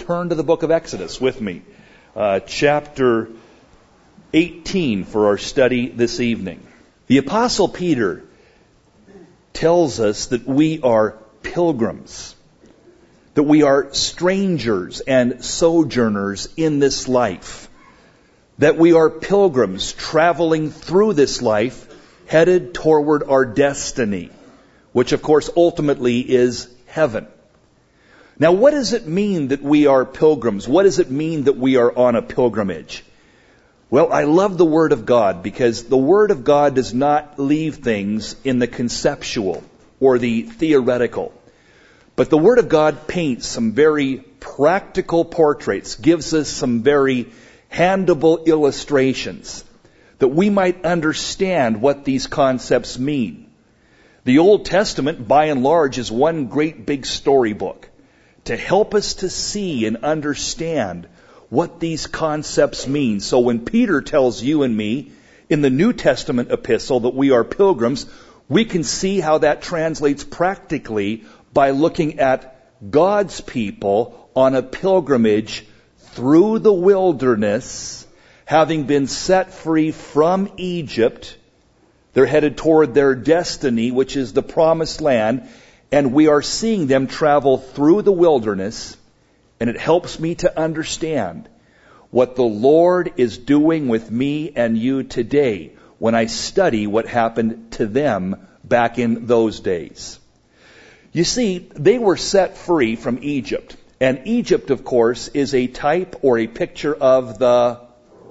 turn to the book of Exodus with me. Chapter 18 for our study this evening. The Apostle Peter tells us that we are pilgrims, that we are strangers and sojourners in this life, that we are pilgrims traveling through this life headed toward our destiny, which of course ultimately is heaven. Now, what does it mean that we are pilgrims? What does it mean that we are on a pilgrimage? Well, I love the Word of God because the Word of God does not leave things in the conceptual or the theoretical. But the Word of God paints some very practical portraits, gives us some very handable illustrations that we might understand what these concepts mean. The Old Testament, by and large, is one great big storybook to help us to see and understand what these concepts mean. So when Peter tells you and me in the New Testament epistle that we are pilgrims, we can see how that translates practically by looking at God's people on a pilgrimage through the wilderness, having been set free from Egypt. They're headed toward their destiny, which is the promised land. And we are seeing them travel through the wilderness, and it helps me to understand what the Lord is doing with me and you today when I study what happened to them back in those days. You see, they were set free from Egypt. And Egypt, of course, is a type or a picture of the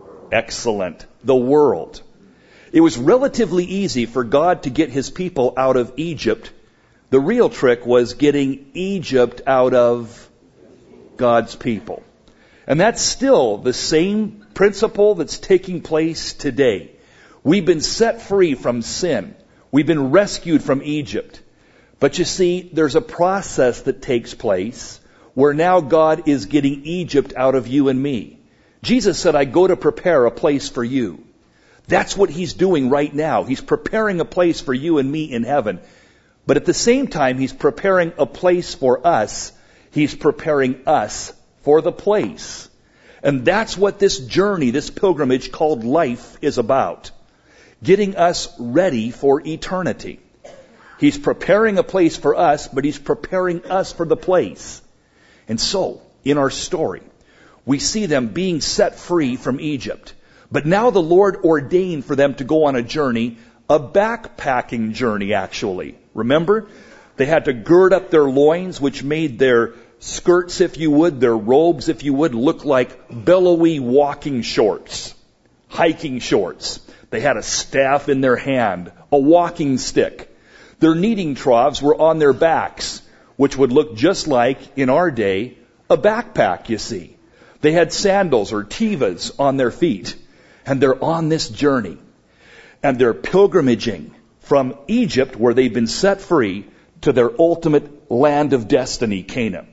world. It was relatively easy for God to get His people out of Egypt. The real trick was getting Egypt out of God's people. And that's still the same principle that's taking place today. We've been set free from sin. We've been rescued from Egypt. But you see, there's a process that takes place where now God is getting Egypt out of you and me. Jesus said, I go to prepare a place for you. That's what He's doing right now. He's preparing a place for you and me in heaven. But at the same time, He's preparing a place for us. He's preparing us for the place. And that's what this journey, this pilgrimage called life is about. Getting us ready for eternity. He's preparing a place for us, but He's preparing us for the place. And so, in our story, we see them being set free from Egypt. But now the Lord ordained for them to go on a journey, a backpacking journey actually. Remember? They had to gird up their loins, which made their skirts, if you would, their robes, if you would, look like billowy walking shorts, hiking shorts. They had a staff in their hand, a walking stick. Their kneading troughs were on their backs, which would look just like, in our day, a backpack, you see. They had sandals or tivas on their feet, and they're on this journey. And they're pilgrimaging from Egypt, where they've been set free, to their ultimate land of destiny, Canaan.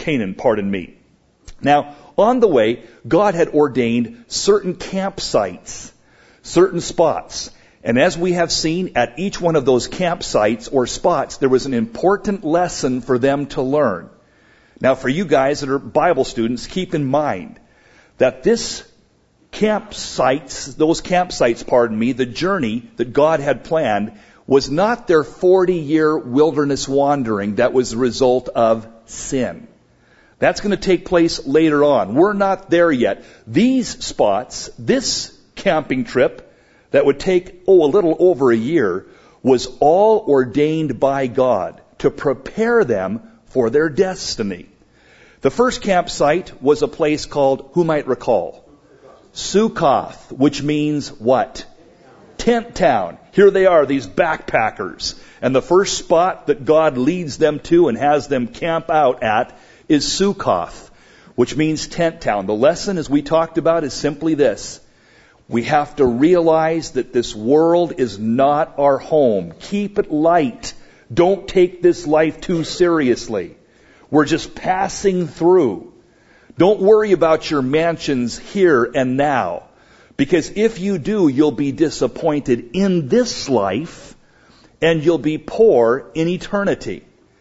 Now, on the way, God had ordained certain campsites, certain spots. And as we have seen, at each one of those campsites or spots, there was an important lesson for them to learn. Now, for you guys that are Bible students, keep in mind that those campsites, the journey that God had planned was not their 40-year wilderness wandering that was the result of sin. That's going to take place later on. We're not there yet. These spots, this camping trip that would take, a little over a year, was all ordained by God to prepare them for their destiny. The first campsite was a place called, who might recall? Sukkoth, which means what? Tent town. Here they are, these backpackers. And the first spot that God leads them to and has them camp out at is Sukkoth, which means tent town. The lesson, as we talked about, is simply this. We have to realize that this world is not our home. Keep it light. Don't take this life too seriously. We're just passing through. Don't worry about your mansions here and now. Because if you do, you'll be disappointed in this life and you'll be poor in eternity.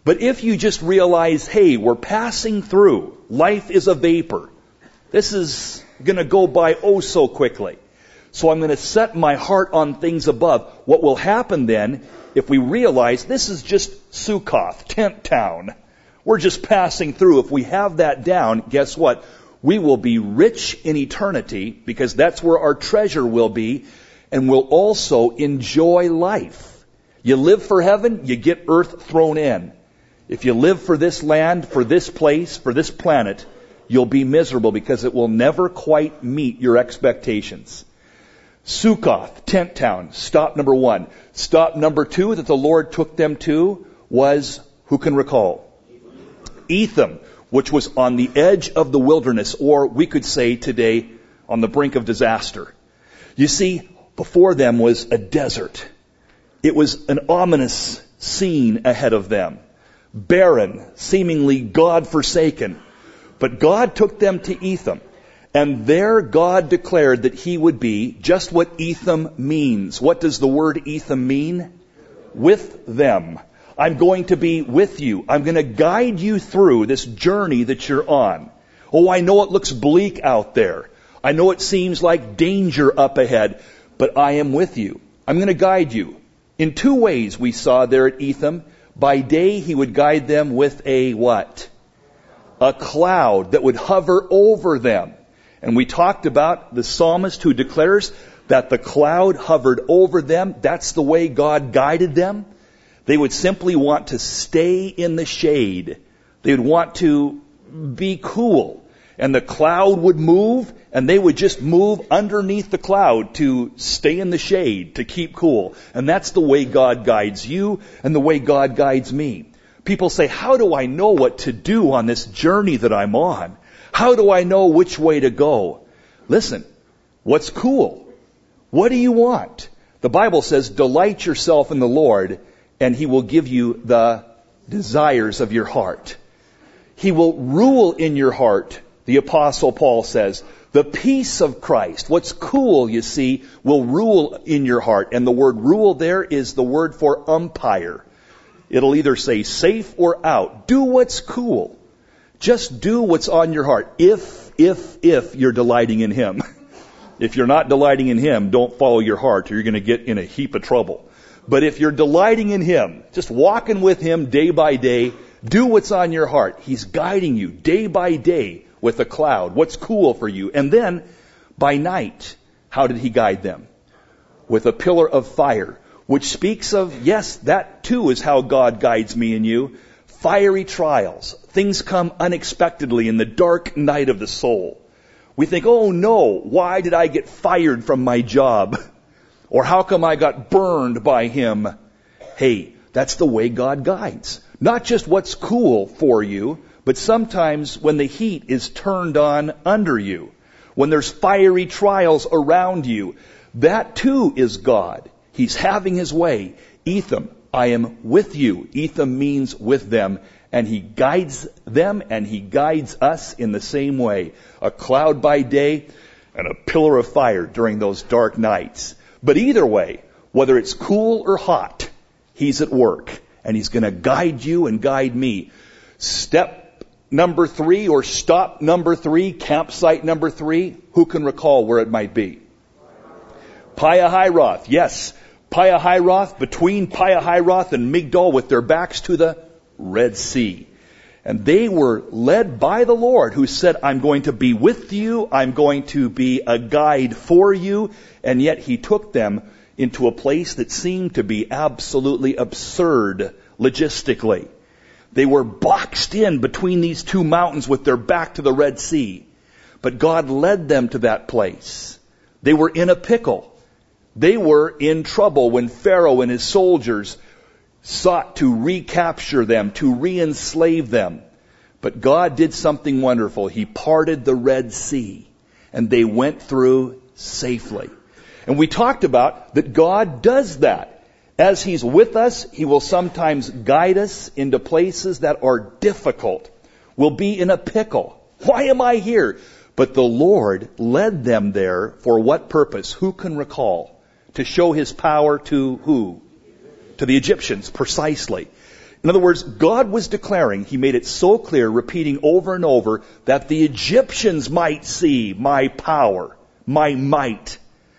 But if you just realize, hey, we're passing through, life is a vapor. This is going to go by oh so quickly. So I'm going to set my heart on things above. What will happen then, if we realize this is just Sukkoth, tent town, we're just passing through. If we have that down, guess what? We will be rich in eternity, because that's where our treasure will be, and we'll also enjoy life. You live for heaven, you get earth thrown in. If you live for this land, for this place, for this planet, you'll be miserable, because it will never quite meet your expectations. Sukkoth, tent town, stop number 1. Stop number 2 that the Lord took them to was, who can recall? Etham, which was on the edge of the wilderness, or we could say today, on the brink of disaster. You see, before them was a desert. It was an ominous scene ahead of them. Barren, seemingly God-forsaken. But God took them to Etham. And there God declared that He would be just what Etham means. What does the word Etham mean? With them. I'm going to be with you. I'm going to guide you through this journey that you're on. Oh, I know it looks bleak out there. I know it seems like danger up ahead, but I am with you. I'm going to guide you. In 2 ways we saw there at Etham. By day He would guide them with a what? A cloud that would hover over them. And we talked about the psalmist who declares that the cloud hovered over them. That's the way God guided them. They would simply want to stay in the shade. They would want to be cool. And the cloud would move, and they would just move underneath the cloud to stay in the shade, to keep cool. And that's the way God guides you and the way God guides me. People say, how do I know what to do on this journey that I'm on? How do I know which way to go? Listen, what's cool? What do you want? The Bible says, delight yourself in the Lord, and He will give you the desires of your heart. He will rule in your heart, the Apostle Paul says. The peace of Christ, what's cool, you see, will rule in your heart. And the word rule there is the word for umpire. It'll either say safe or out. Do what's cool. Just do what's on your heart. If you're delighting in Him. If you're not delighting in Him, don't follow your heart, or you're going to get in a heap of trouble. But if you're delighting in Him, just walking with Him day by day, do what's on your heart. He's guiding you day by day with a cloud. What's cool for you? And then, by night, how did He guide them? With a pillar of fire, which speaks of, yes, that too is how God guides me and you. Fiery trials. Things come unexpectedly in the dark night of the soul. We think, oh no, why did I get fired from my job? Or how come I got burned by him? Hey, that's the way God guides. Not just what's cool for you, but sometimes when the heat is turned on under you, when there's fiery trials around you, that too is God. He's having His way. Etham, I am with you. Etham means with them. And He guides them and He guides us in the same way. A cloud by day and a pillar of fire during those dark nights. But either way, whether it's cool or hot, He's at work. And He's going to guide you and guide me. Step number 3 or stop number 3, campsite number 3, who can recall where it might be? Pi-hahiroth, yes. Pi-hahiroth, between Pi-hahiroth and Migdol, with their backs to the Red Sea. And they were led by the Lord, who said, I'm going to be with you, I'm going to be a guide for you. And yet He took them into a place that seemed to be absolutely absurd logistically. They were boxed in between these 2 mountains with their back to the Red Sea. But God led them to that place. They were in a pickle. They were in trouble when Pharaoh and his soldiers sought to recapture them, to re-enslave them. But God did something wonderful. He parted the Red Sea, and they went through safely. And we talked about that God does that. As He's with us, He will sometimes guide us into places that are difficult. We'll be in a pickle. Why am I here? But the Lord led them there for what purpose? Who can recall? To show His power to who? To the Egyptians, precisely. In other words, God was declaring, He made it so clear, repeating over and over, that the Egyptians might see my power, my might.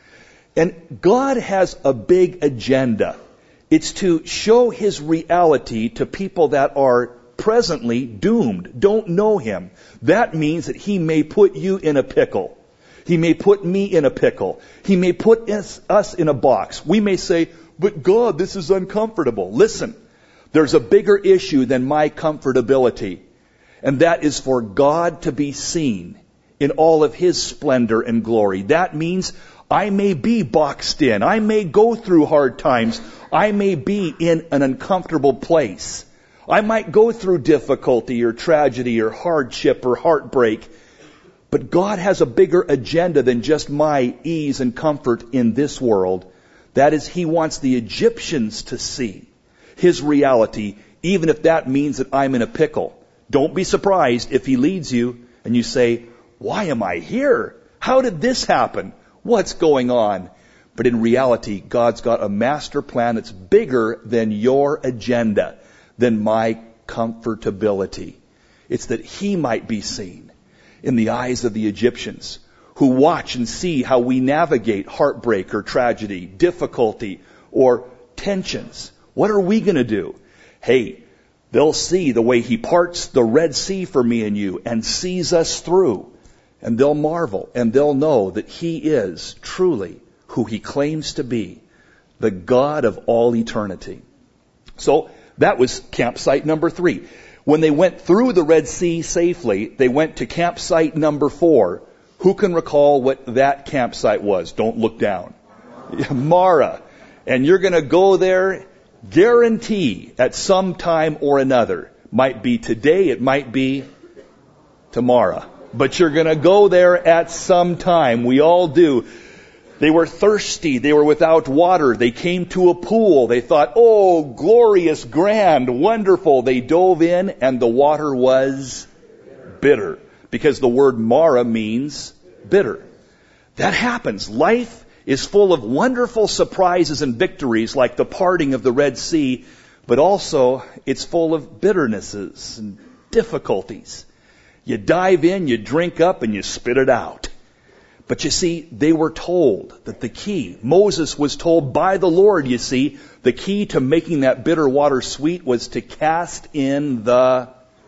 And God has a big agenda. It's to show His reality to people that are presently doomed, don't know Him. That means that He may put you in a pickle. He may put me in a pickle. He may put us in a box. We may say, but God, this is uncomfortable. Listen, there's a bigger issue than my comfortability. And that is for God to be seen in all of His splendor and glory. That means I may be boxed in. I may go through hard times. I may be in an uncomfortable place. I might go through difficulty or tragedy or hardship or heartbreak. But God has a bigger agenda than just my ease and comfort in this world. That is, He wants the Egyptians to see His reality, even if that means that I'm in a pickle. Don't be surprised if He leads you and you say, why am I here? How did this happen? What's going on? But in reality, God's got a master plan that's bigger than your agenda, than my comfortability. It's that He might be seen in the eyes of the Egyptians, who watch and see how we navigate heartbreak or tragedy, difficulty or tensions. What are we going to do? Hey, they'll see the way He parts the Red Sea for me and you and sees us through. And they'll marvel and they'll know that He is truly who He claims to be, the God of all eternity. So that was campsite number 3. When they went through the Red Sea safely, they went to campsite number 4. Who can recall what that campsite was? Don't look down. Marah. And you're going to go there, guarantee, at some time or another. Might be today, it might be tomorrow. But you're going to go there at some time. We all do. They were thirsty. They were without water. They came to a pool. They thought, oh, glorious, grand, wonderful. They dove in and the water was bitter. Because the word Marah means bitter. That happens. Life is full of wonderful surprises and victories like the parting of the Red Sea, but also it's full of bitternesses and difficulties. You dive in, you drink up, and you spit it out. But you see, they were told that the key, Moses was told by the Lord, you see, the key to making that bitter water sweet was to cast in the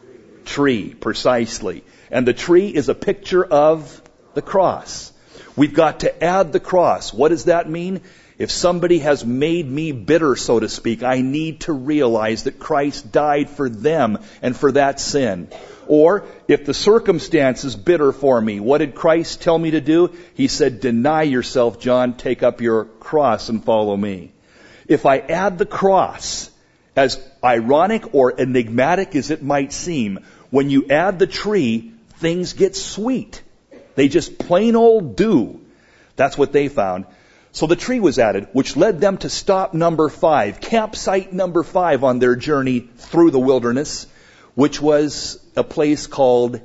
tree, precisely. And the tree is a picture of the cross. We've got to add the cross. What does that mean? If somebody has made me bitter, so to speak, I need to realize that Christ died for them and for that sin. Or, if the circumstance is bitter for me, what did Christ tell me to do? He said, deny yourself, John, take up your cross and follow me. If I add the cross, as ironic or enigmatic as it might seem, when you add the tree, things get sweet. They just plain old do. That's what they found. So the tree was added, which led them to stop number 5, campsite number 5 on their journey through the wilderness, which was a place called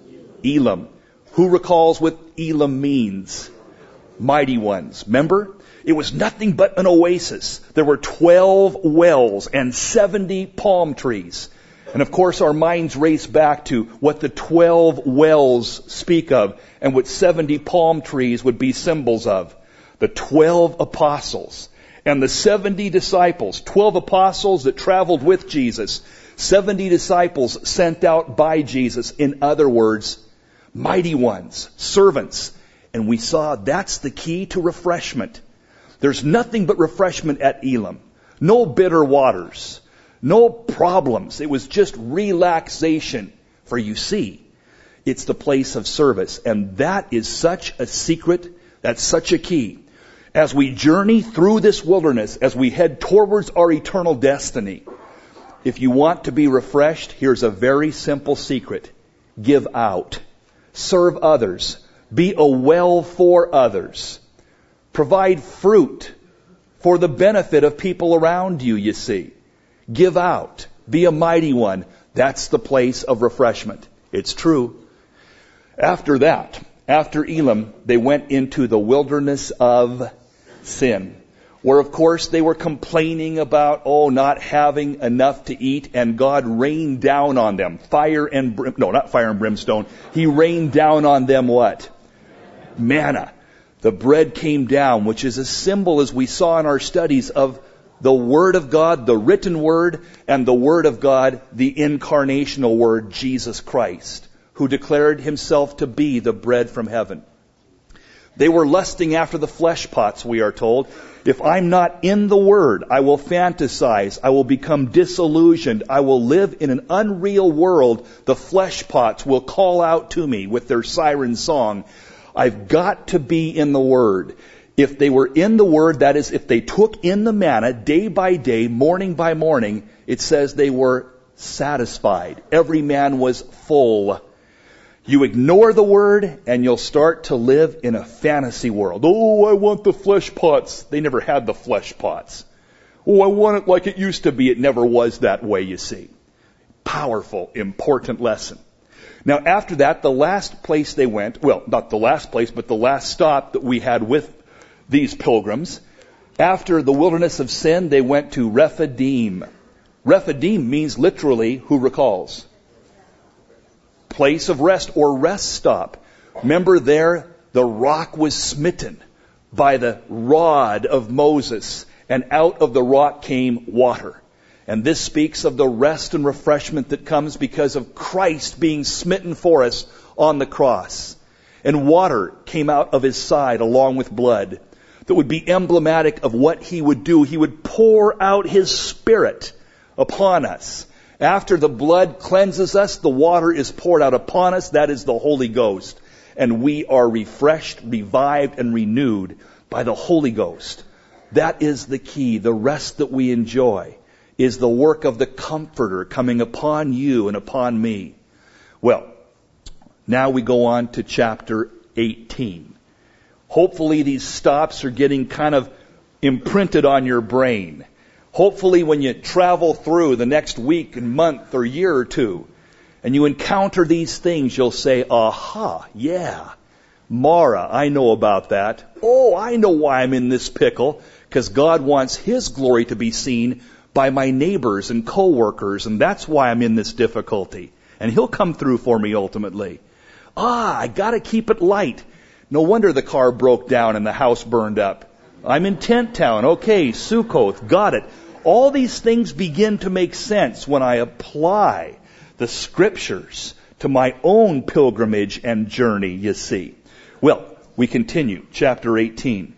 Elim. Who recalls what Elim means? Mighty ones. Remember? It was nothing but an oasis. There were 12 wells and 70 palm trees. And of course our minds race back to what the 12 wells speak of and what 70 palm trees would be symbols of. The 12 apostles and the 70 disciples. 12 apostles that traveled with Jesus. 70 disciples sent out by Jesus. In other words, mighty ones, servants. And we saw that's the key to refreshment. There's nothing but refreshment at Elim. No bitter waters. No problems. It was just relaxation. For you see, it's the place of service. And that is such a secret. That's such a key. As we journey through this wilderness, as we head towards our eternal destiny, if you want to be refreshed, here's a very simple secret. Give out. Serve others. Be a well for others. Provide fruit for the benefit of people around you, you see. Give out. Be a mighty one. That's the place of refreshment. It's true. After that, after Elim, they went into the wilderness of sin. where of course they were complaining about, not having enough to eat, and God rained down on them not fire and brimstone. He rained down on them what? Manna. The bread came down, which is a symbol, as we saw in our studies, of the Word of God, the written Word, and the Word of God, the incarnational Word, Jesus Christ, who declared Himself to be the bread from heaven. They were lusting after the flesh pots, we are told. If I'm not in the Word, I will fantasize. I will become disillusioned. I will live in an unreal world. The flesh pots will call out to me with their siren song. I've got to be in the Word. If they were in the Word, that is, if they took in the manna day by day, morning by morning, it says they were satisfied. Every man was full. You ignore the Word, and you'll start to live in a fantasy world. I want the flesh pots. They never had the flesh pots. I want it like it used to be. It never was that way, you see. Powerful, important lesson. Now, after that, the last place they went, not the last place, but the last stop that we had with these pilgrims, after the wilderness of sin, they went to Rephidim. Rephidim means literally, who recalls? Place of rest or rest stop. Remember there, the rock was smitten by the rod of Moses, and out of the rock came water. And this speaks of the rest and refreshment that comes because of Christ being smitten for us on the cross. And water came out of His side along with blood that would be emblematic of what He would do. He would pour out His Spirit upon us. After the blood cleanses us, the water is poured out upon us. That is the Holy Ghost. And we are refreshed, revived, and renewed by the Holy Ghost. That is the key. The rest that we enjoy is the work of the Comforter coming upon you and upon me. Well, now we go on to chapter 18. Hopefully these stops are getting kind of imprinted on your brain. Hopefully when you travel through the next week and month or year or two, and you encounter these things, you'll say, aha, yeah, Mara, I know about that. I know why I'm in this pickle, because God wants His glory to be seen by my neighbors and co-workers, and that's why I'm in this difficulty. And He'll come through for me ultimately. I gotta keep it light. No wonder the car broke down and the house burned up. I'm in Tent Town. Okay, Sukkoth, got it. All these things begin to make sense when I apply the Scriptures to my own pilgrimage and journey, you see. Well, we continue. Chapter 18.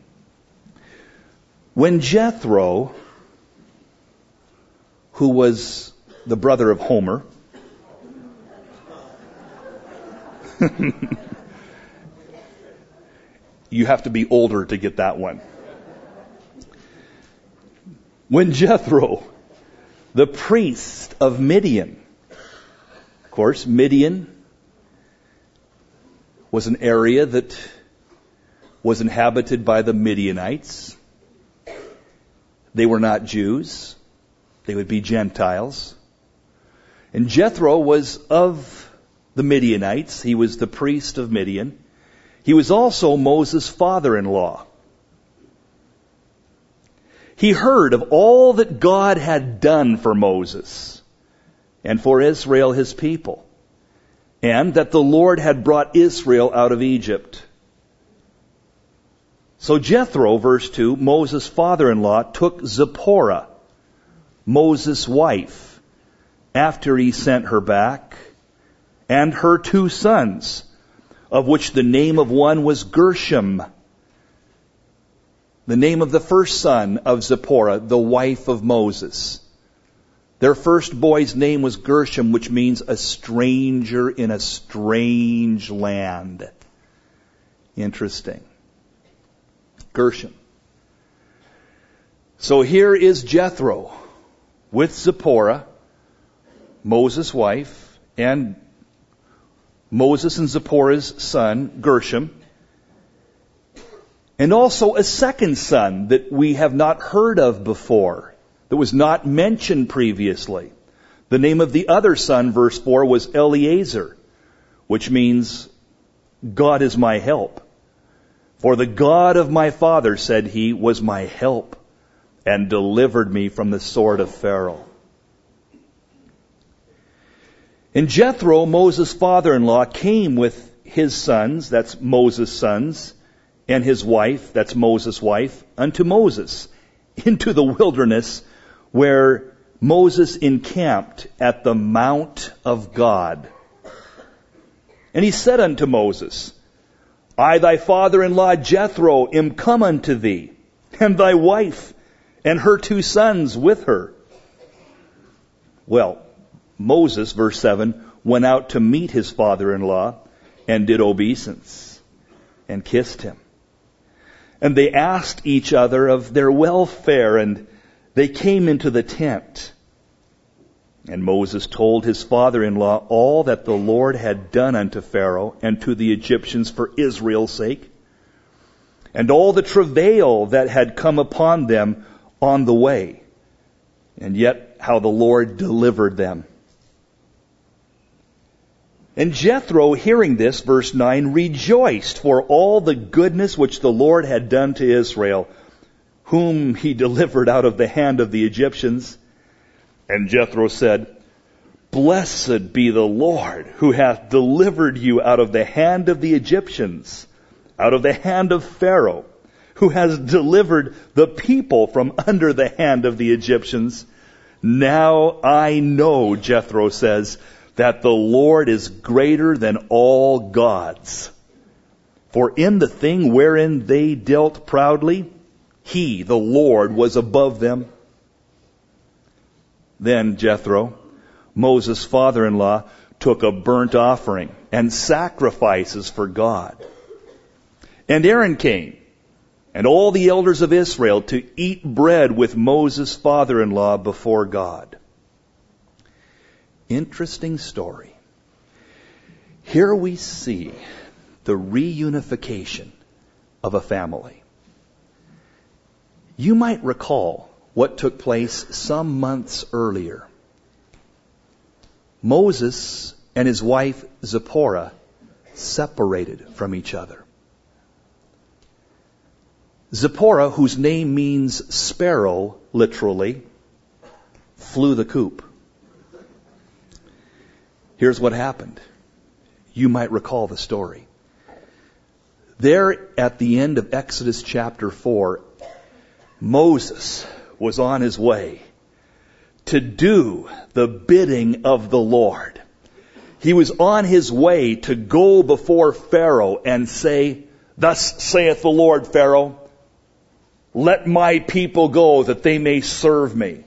When Jethro, who was the brother of Homer, you have to be older to get that one. When Jethro, the priest of Midian, of course, Midian was an area that was inhabited by the Midianites. They were not Jews. They would be Gentiles. And Jethro was of the Midianites. He was the priest of Midian. He was also Moses' father-in-law. He heard of all that God had done for Moses and for Israel, His people, and that the Lord had brought Israel out of Egypt. So Jethro, verse 2, Moses' father-in-law, took Zipporah, Moses' wife, after he sent her back, and her 2 sons, of which the name of one was Gershom, the name of the first son of Zipporah, the wife of Moses. Their first boy's name was Gershom, which means a stranger in a strange land. Interesting. Gershom. So here is Jethro with Zipporah, Moses' wife, and Moses and Zipporah's son, Gershom, and also a second son that we have not heard of before, that was not mentioned previously. The name of the other son, verse 4, was Eliezer, which means God is my help. For the God of my father, said he, was my help. and delivered me from the sword of Pharaoh. And Jethro, Moses' father-in-law, came with his sons, that's Moses' sons, and his wife, that's Moses' wife, unto Moses, into the wilderness where Moses encamped at the mount of God. And he said unto Moses, I, thy father-in-law Jethro, am come unto thee, and thy wife, and her 2 sons with her. Well, Moses, verse 7, went out to meet his father-in-law, and did obeisance, and kissed him. And they asked each other of their welfare, and they came into the tent. And Moses told his father-in-law all that the Lord had done unto Pharaoh and to the Egyptians for Israel's sake, and all the travail that had come upon them on the way, and yet how the Lord delivered them. And Jethro, hearing this, verse 9, rejoiced for all the goodness which the Lord had done to Israel, whom he delivered out of the hand of the Egyptians. And Jethro said, Blessed be the Lord, who hath delivered you out of the hand of the Egyptians, out of the hand of Pharaoh, who has delivered the people from under the hand of the Egyptians. Now I know, Jethro says, that the Lord is greater than all gods. For in the thing wherein they dealt proudly, he, the Lord, was above them. Then Jethro, Moses' father-in-law, took a burnt offering and sacrifices for God. And Aaron came, and all the elders of Israel, to eat bread with Moses' father-in-law before God. Interesting story. Here we see the reunification of a family. You might recall what took place some months earlier. Moses and his wife Zipporah separated from each other. Zipporah, whose name means sparrow, literally, flew the coop. Here's what happened. You might recall the story. There at the end of Exodus chapter 4, Moses was on his way to do the bidding of the Lord. He was on his way to go before Pharaoh and say, Thus saith the Lord, Pharaoh, let my people go that they may serve me.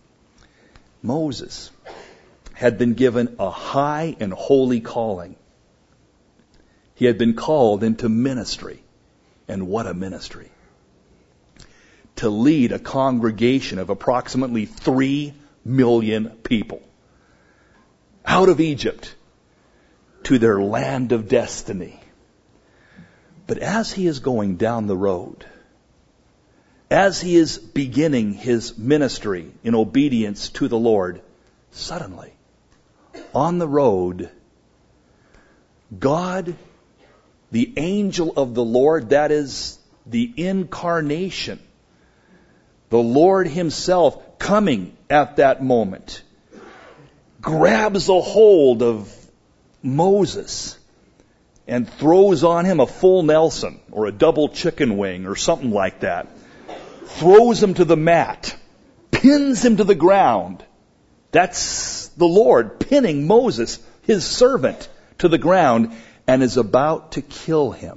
Moses had been given a high and holy calling. He had been called into ministry. And what a ministry. To lead a congregation of approximately 3 million people out of Egypt to their land of destiny. But as he is going down the road, as he is beginning his ministry in obedience to the Lord, suddenly, on the road, God, the angel of the Lord, that is the incarnation, the Lord himself coming at that moment, grabs a hold of Moses and throws on him a full Nelson or a double chicken wing or something like that. Throws him to the mat, pins him to the ground. That's the Lord pinning Moses, his servant, to the ground and is about to kill him.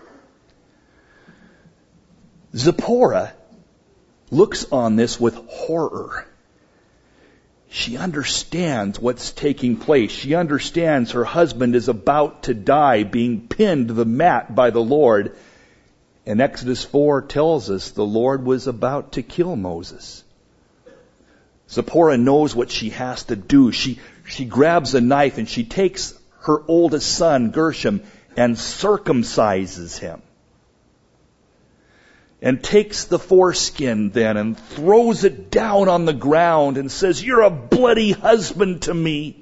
Zipporah looks on this with horror. She understands what's taking place. She understands her husband is about to die, being pinned to the mat by the Lord. And Exodus 4 tells us the Lord was about to kill Moses. Zipporah knows what she has to do. She grabs a knife and she takes her oldest son, Gershom, and circumcises him. And takes the foreskin then and throws it down on the ground and says, "You're a bloody husband to me."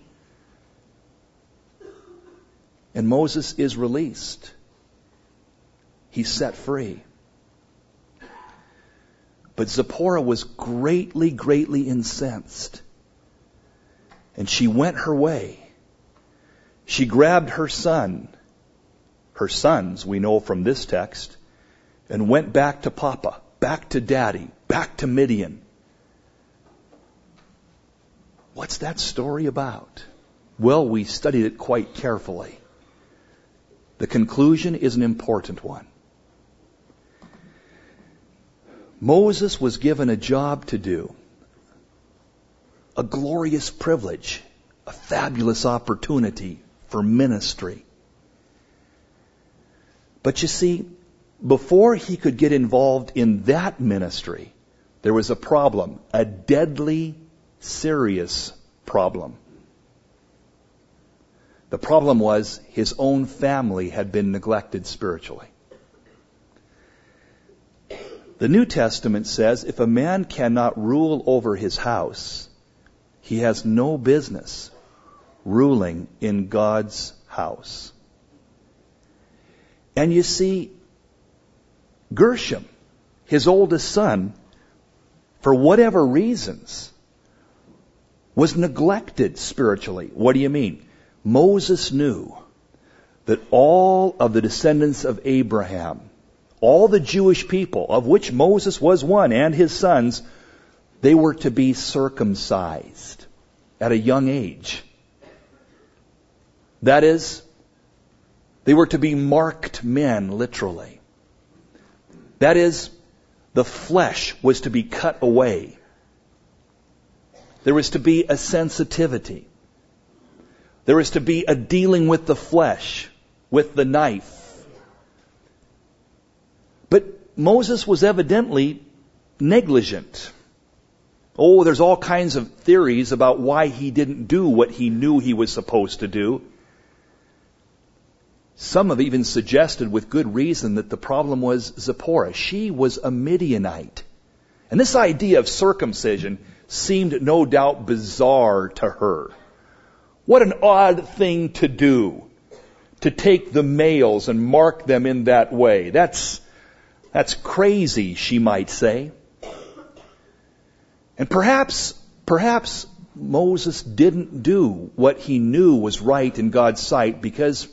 And Moses is released. He's set free. But Zipporah was greatly, greatly incensed. And she went her way. She grabbed her sons, we know from this text, and went back to Papa, back to Daddy, back to Midian. What's that story about? Well, we studied it quite carefully. The conclusion is an important one. Moses was given a job to do, a glorious privilege, a fabulous opportunity for ministry. But you see, before he could get involved in that ministry, there was a problem, a deadly, serious problem. The problem was his own family had been neglected spiritually. The New Testament says if a man cannot rule over his house, he has no business ruling in God's house. And you see, Gershom, his oldest son, for whatever reasons, was neglected spiritually. What do you mean? Moses knew that all of the descendants of Abraham, all the Jewish people, of which Moses was one, and his sons, they were to be circumcised at a young age. That is, they were to be marked men, literally. That is, the flesh was to be cut away. There was to be a sensitivity. There was to be a dealing with the flesh, with the knife. But Moses was evidently negligent. Oh, there's all kinds of theories about why he didn't do what he knew he was supposed to do. Some have even suggested with good reason that the problem was Zipporah. She was a Midianite. And this idea of circumcision seemed no doubt bizarre to her. What an odd thing to do, to take the males and mark them in that way. That's crazy, she might say. And perhaps Moses didn't do what he knew was right in God's sight because,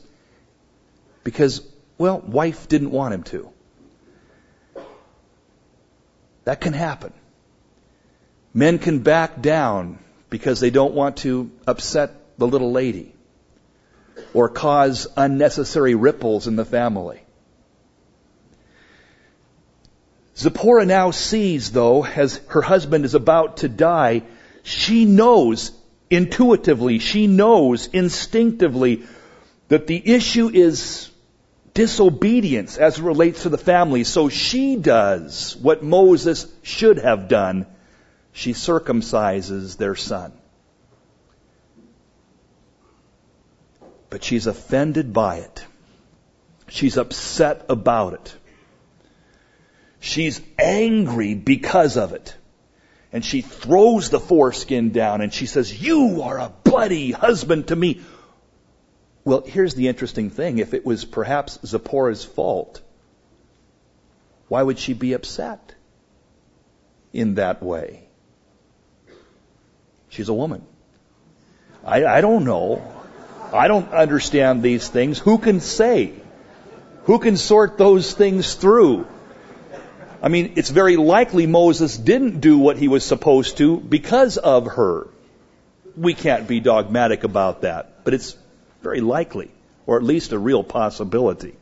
wife didn't want him to. That can happen. Men can back down because they don't want to upset the little lady or cause unnecessary ripples in the family. Zipporah now sees, though, as her husband is about to die, she knows intuitively, she knows instinctively that the issue is disobedience as it relates to the family. So she does what Moses should have done. She circumcises their son. But she's offended by it. She's upset about it. She's angry because of it. And she throws the foreskin down and she says, "You are a bloody husband to me." Well, here's the interesting thing. If it was perhaps Zipporah's fault, why would she be upset in that way? She's a woman. I don't know. I don't understand these things. Who can say? Who can sort those things through? I mean, it's very likely Moses didn't do what he was supposed to because of her. We can't be dogmatic about that, but it's very likely, or at least a real possibility.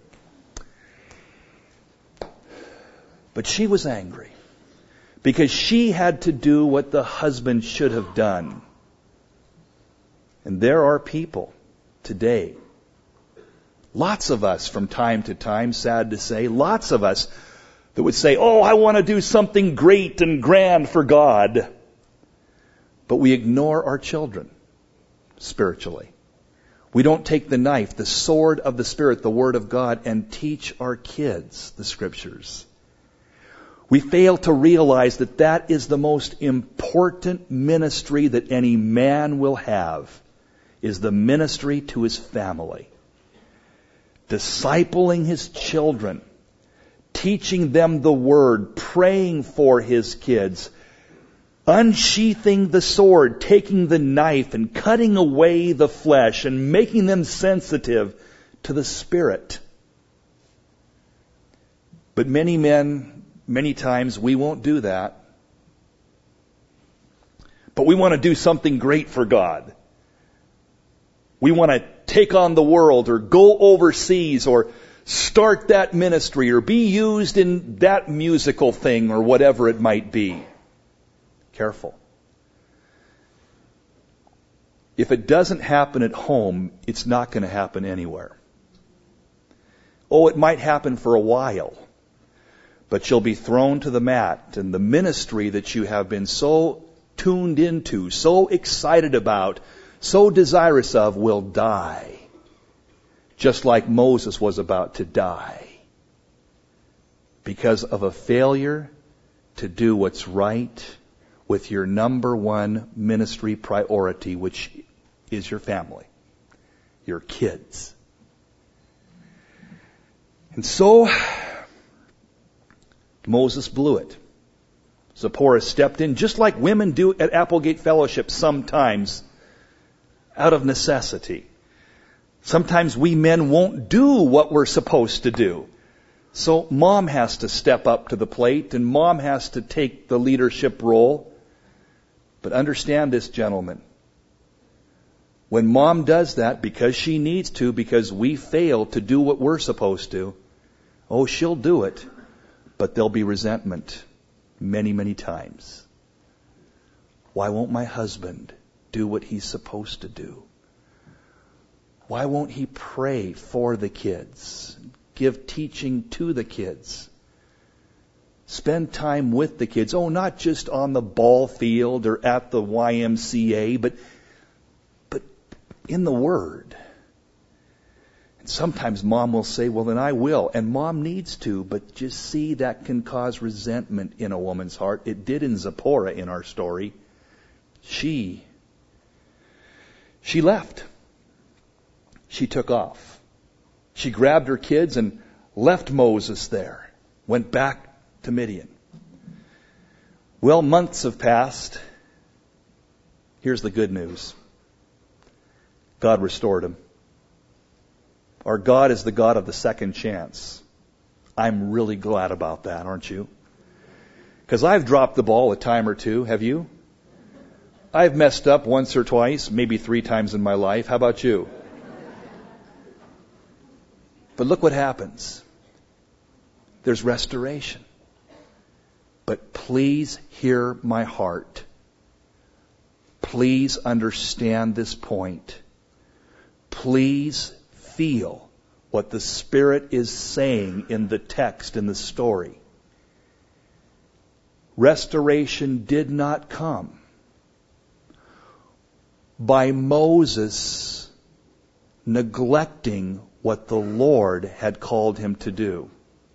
But she was angry because she had to do what the husband should have done. And there are people today, lots of us from time to time, sad to say, lots of us that would say, "Oh, I want to do something great and grand for God." But we ignore our children spiritually. We don't take the knife, the sword of the Spirit, the Word of God, and teach our kids the Scriptures. We fail to realize that that is the most important ministry that any man will have, is the ministry to his family. Discipling his children, teaching them the Word, praying for his kids, unsheathing the sword, taking the knife and cutting away the flesh and making them sensitive to the Spirit. But many men, many times, we won't do that. But we want to do something great for God. We want to take on the world or go overseas or start that ministry or be used in that musical thing or whatever it might be. Careful. If it doesn't happen at home, it's not going to happen anywhere. Oh, it might happen for a while, but you'll be thrown to the mat, and the ministry that you have been so tuned into, so excited about, so desirous of will die, just like Moses was about to die, because of a failure to do what's right with your number one ministry priority, which is your family, your kids. And so, Moses blew it. Zipporah stepped in, just like women do at Applegate Fellowship sometimes, out of necessity. Sometimes we men won't do what we're supposed to do. So mom has to step up to the plate, and mom has to take the leadership role. But understand this, gentlemen. When mom does that, because she needs to, because we fail to do what we're supposed to, oh, she'll do it, but there'll be resentment many, many times. Why won't my husband do what he's supposed to do? Why won't he pray for the kids? Give teaching to the kids? Spend time with the kids. Oh, not just on the ball field or at the YMCA, but in the Word. And sometimes mom will say, well, then I will. And mom needs to, but just see, that can cause resentment in a woman's heart. It did in Zipporah in our story. She left. She took off. She grabbed her kids and left Moses there. Went back to Midian. Well, months have passed. Here's the good news. God restored him. Our God is the God of the second chance. I'm really glad about that, aren't you? Because I've dropped the ball a time or two. Have you? I've messed up once or twice, maybe 3 times in my life. How about you? But look what happens. There's restoration. But please hear my heart. Please understand this point. Please feel what the Spirit is saying in the text, in the story. Restoration did not come by Moses neglecting what the Lord had called him to do.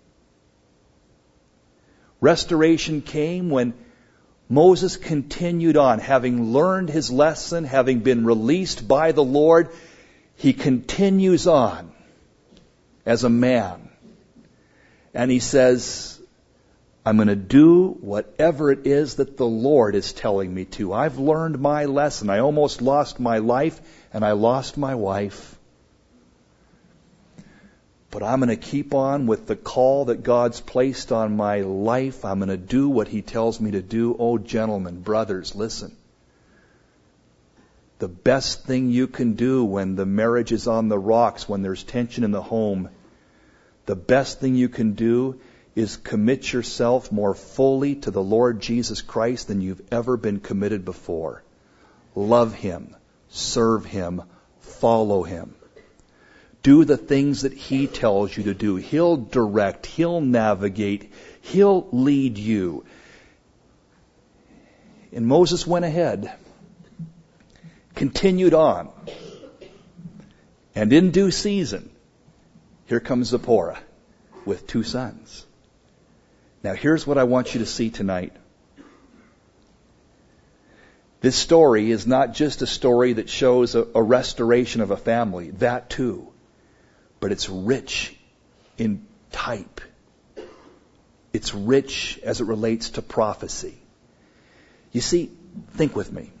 Restoration came when Moses continued on, having learned his lesson, having been released by the Lord. He continues on as a man. And he says, I'm going to do whatever it is that the Lord is telling me to. I've learned my lesson. I almost lost my life and I lost my wife. But I'm going to keep on with the call that God's placed on my life. I'm going to do what He tells me to do. Oh, gentlemen, brothers, listen. The best thing you can do when the marriage is on the rocks, when there's tension in the home, the best thing you can do is commit yourself more fully to the Lord Jesus Christ than you've ever been committed before. Love Him, serve Him, follow Him. Do the things that He tells you to do. He'll direct, He'll navigate, He'll lead you. And Moses went ahead, continued on. And in due season, here comes Zipporah with 2 sons. Now here's what I want you to see tonight. This story is not just a story that shows a restoration of a family. That too. But it's rich in type. It's rich as it relates to prophecy. You see, think with me.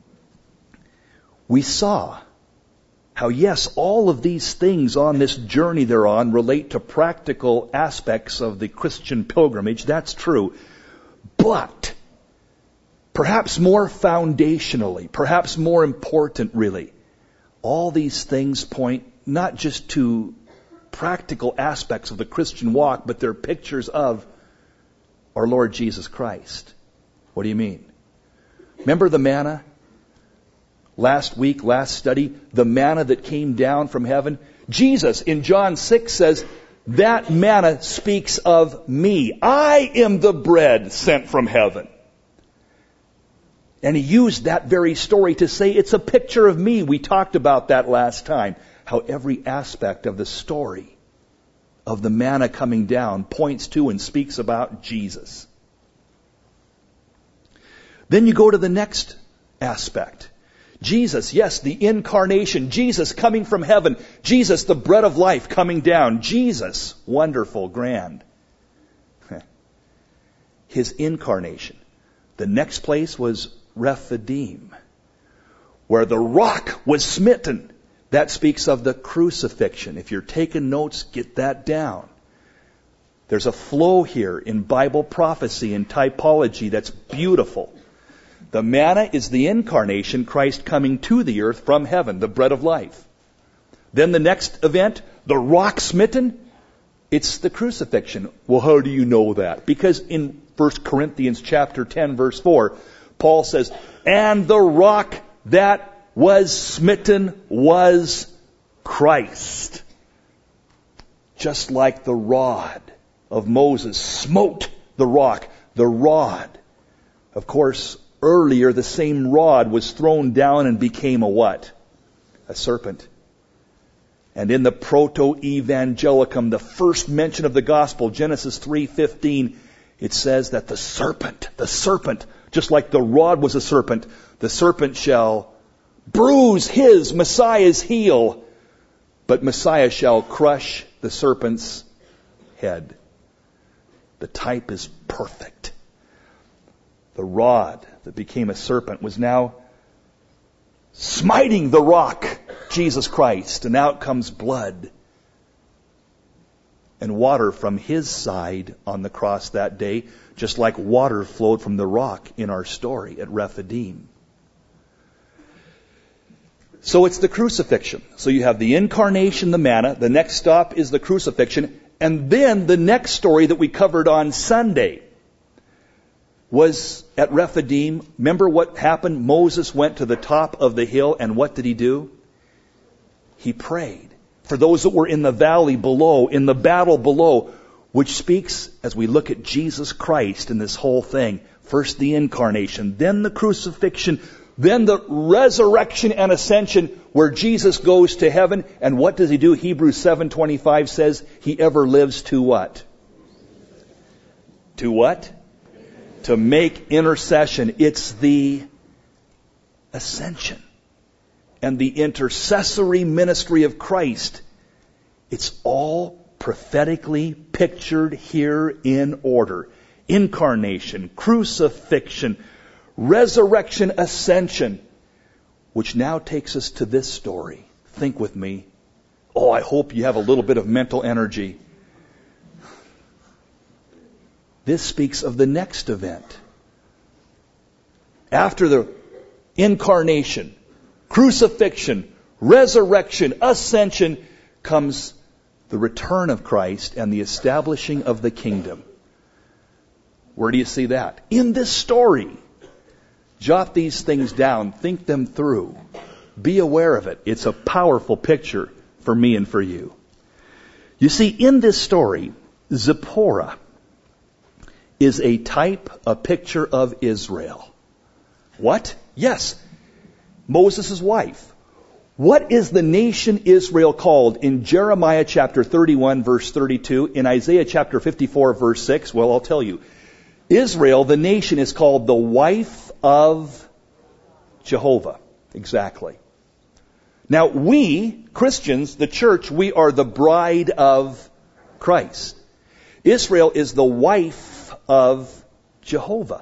We saw how, yes, all of these things on this journey they're on relate to practical aspects of the Christian pilgrimage. That's true. But perhaps more foundationally, perhaps more important really, all these things point not just to practical aspects of the Christian walk, but they're pictures of our Lord Jesus Christ. What do you mean? Remember the manna? Last week, last study, the manna that came down from heaven. Jesus in John 6 says, that manna speaks of me. I am the bread sent from heaven. And he used that very story to say it's a picture of me. We talked about that last time. How every aspect of the story of the manna coming down points to and speaks about Jesus. Then you go to the next aspect. Jesus, yes, the incarnation. Jesus coming from heaven. Jesus, the bread of life, coming down. Jesus, wonderful, grand. His incarnation. The next place was Rephidim, where the rock was smitten. That speaks of the crucifixion. If you're taking notes, get that down. There's a flow here in Bible prophecy and typology that's beautiful. The manna is the incarnation, Christ coming to the earth from heaven, the bread of life. Then the next event, the rock smitten, it's the crucifixion. Well, how do you know that? Because in 1 Corinthians chapter 10, verse 4, Paul says, and the rock that was smitten was Christ. Just like the rod of Moses smote the rock, the rod. Of course, earlier the same rod was thrown down and became a what? A serpent. And in the Proto-Evangelicum, the first mention of the gospel, Genesis 3:15, it says that the serpent, just like the rod was a serpent, the serpent shall bruise his, Messiah's heel, but Messiah shall crush the serpent's head. The type is perfect. The rod that became a serpent was now smiting the rock, Jesus Christ, and out comes blood and water from his side on the cross that day, just like water flowed from the rock in our story at Rephidim. So it's the crucifixion. So you have the incarnation, the manna. The next stop is the crucifixion. And then the next story that we covered on Sunday was at Rephidim. Remember what happened? Moses went to the top of the hill, and what did he do? He prayed for those that were in the valley below, in the battle below, which speaks, as we look at Jesus Christ in this whole thing, first the incarnation, then the crucifixion, then the resurrection and ascension, where Jesus goes to heaven. And what does he do? Hebrews 7:25 says he ever lives to what? To what? To make intercession. It's the ascension and the intercessory ministry of Christ. It's all prophetically pictured here in order. Incarnation, crucifixion, resurrection, ascension, which now takes us to this story. Think with me. Oh, I hope you have a little bit of mental energy. This speaks of the next event. After the incarnation, crucifixion, resurrection, ascension, comes the return of Christ and the establishing of the kingdom. Where do you see that? In this story. Jot these things down. Think them through. Be aware of it. It's a powerful picture for me and for you. You see, in this story, Zipporah is a type, a picture of Israel. What? Yes. Moses' wife. What is the nation Israel called in Jeremiah chapter 31 verse 32, in Isaiah chapter 54 verse 6? Well, I'll tell you. Israel, the nation, is called the wife of Jehovah. Exactly. Now we, Christians, the church, we are the bride of Christ. Israel is the wife of Jehovah.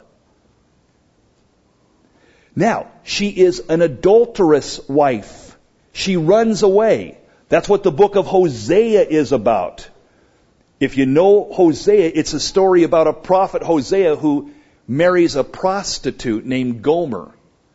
Now, she is an adulterous wife. She runs away. That's what the book of Hosea is about. If you know Hosea, it's a story about a prophet Hosea who marries a prostitute named Gomer,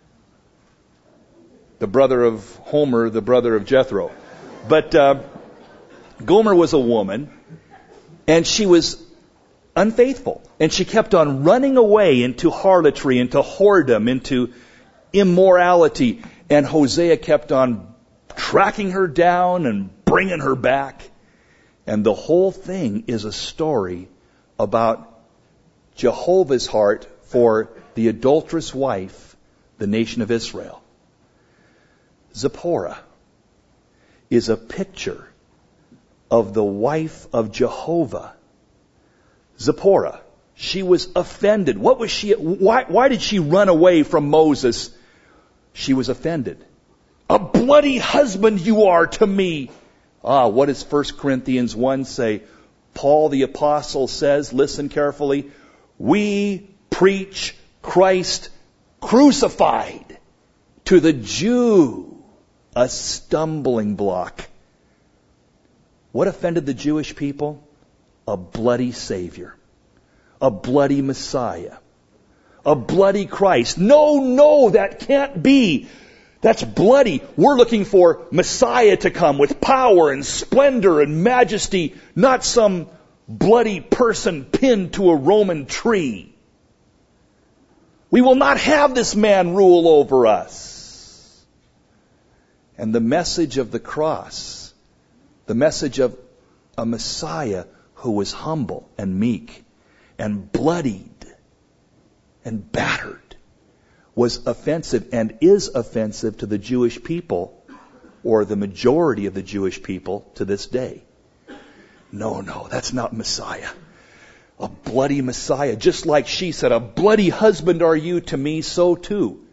the brother of Homer, the brother of Jethro. But Gomer was a woman, and she was unfaithful. And she kept on running away into harlotry, into whoredom, into immorality. And Hosea kept on tracking her down and bringing her back. And the whole thing is a story about Jehovah's heart for the adulterous wife, the nation of Israel. Zipporah is a picture of the wife of Jehovah. Zipporah, she was offended. What was she? Why did she run away from Moses? She was offended. A bloody husband you are to me. What does 1 Corinthians 1 say? Paul the apostle says, listen carefully, we preach Christ crucified, to the Jew a stumbling block. What offended the Jewish people? A bloody Savior. A bloody Messiah. A bloody Christ. No, that can't be. That's bloody. We're looking for Messiah to come with power and splendor and majesty, not some bloody person pinned to a Roman tree. We will not have this man rule over us. And the message of the cross, the message of a Messiah who was humble and meek and bloodied and battered, was offensive and is offensive to the Jewish people, or the majority of the Jewish people to this day. No, that's not Messiah. A bloody Messiah. Just like she said, a bloody husband are you to me, so too.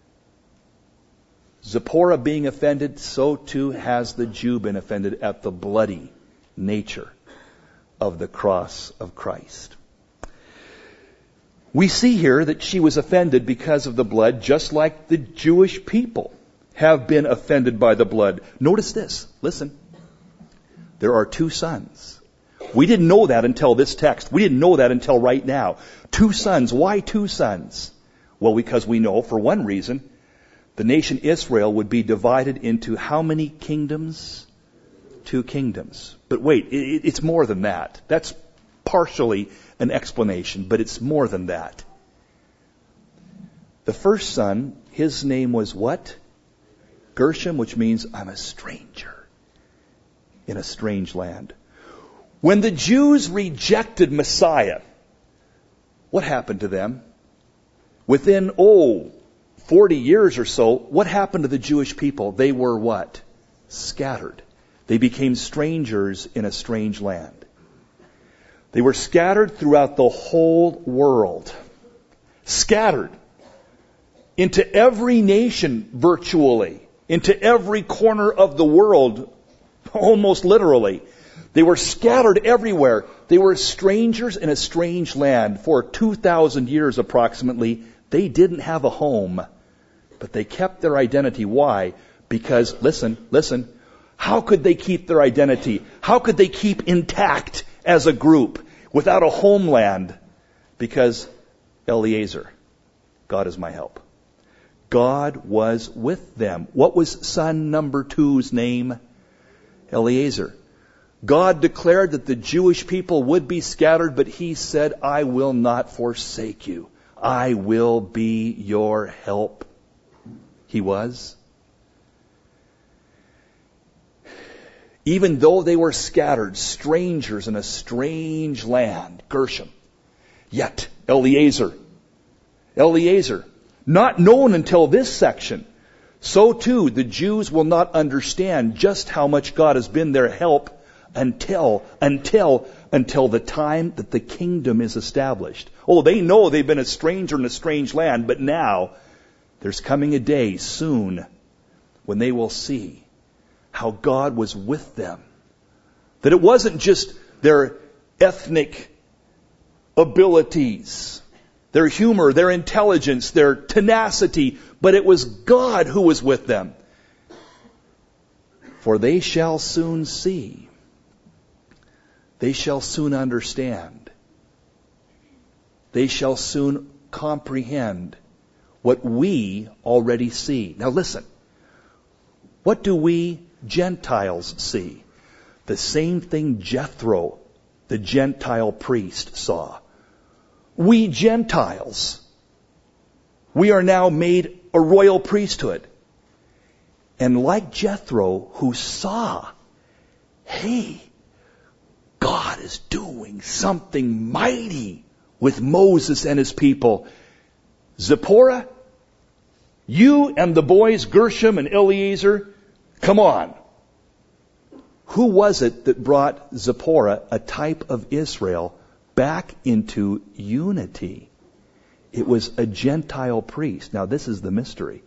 Zipporah being offended, so too has the Jew been offended at the bloody nature of the cross of Christ. We see here that she was offended because of the blood, just like the Jewish people have been offended by the blood. Notice this. Listen. There are two sons. We didn't know that until this text. We didn't know that until right now. Two sons. Why two sons? Well, because we know, for one reason, the nation Israel would be divided into how many kingdoms? 2 kingdoms. But wait, it's more than that. That's partially an explanation, but it's more than that. The first son, his name was what? Gershom, which means I'm a stranger in a strange land. When the Jews rejected Messiah, what happened to them? Within, 40 years or so, what happened to the Jewish people? They were what? Scattered. They became strangers in a strange land. They were scattered throughout the whole world. Scattered into every nation virtually, into every corner of the world, almost literally. They were scattered everywhere. They were strangers in a strange land for 2,000 years approximately. They didn't have a home, but they kept their identity. Why? Because, listen, how could they keep their identity? How could they keep intact as a group without a homeland? Because Eliezer, God is my help. God was with them. What was son number 2's name? Eliezer. God declared that the Jewish people would be scattered, but He said, I will not forsake you. I will be your help. He was. Even though they were scattered, strangers in a strange land, Gershom, yet Eliezer, not known until this section. So too, the Jews will not understand just how much God has been their help until the time that the kingdom is established. They know they've been a stranger in a strange land, but now there's coming a day soon when they will see how God was with them. That it wasn't just their ethnic abilities, their humor, their intelligence, their tenacity, but it was God who was with them. For they shall soon see. They shall soon understand. They shall soon comprehend what we already see. Now listen. What do we Gentiles see? The same thing Jethro, the Gentile priest, saw. We Gentiles, we are now made a royal priesthood. And like Jethro, who saw, hey, God is doing something mighty with Moses and his people. Zipporah, you and the boys, Gershom and Eliezer, come on. Who was it that brought Zipporah, a type of Israel, back into unity? It was a Gentile priest. Now this is the mystery.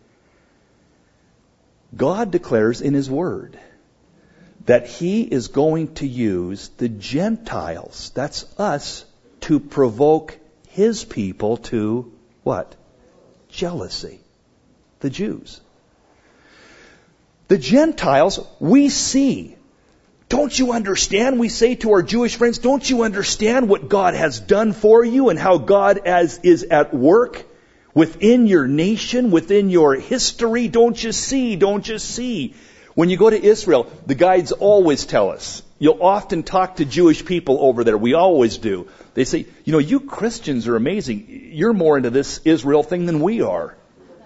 God declares in His Word that He is going to use the Gentiles, that's us, to provoke His people to what? Jealousy. The Jews. The Gentiles, we see. Don't you understand? We say to our Jewish friends, don't you understand what God has done for you and how God is at work within your nation, within your history? Don't you see? Don't you see? When you go to Israel, the guides always tell us. You'll often talk to Jewish people over there. We always do. They say, you Christians are amazing. You're more into this Israel thing than we are.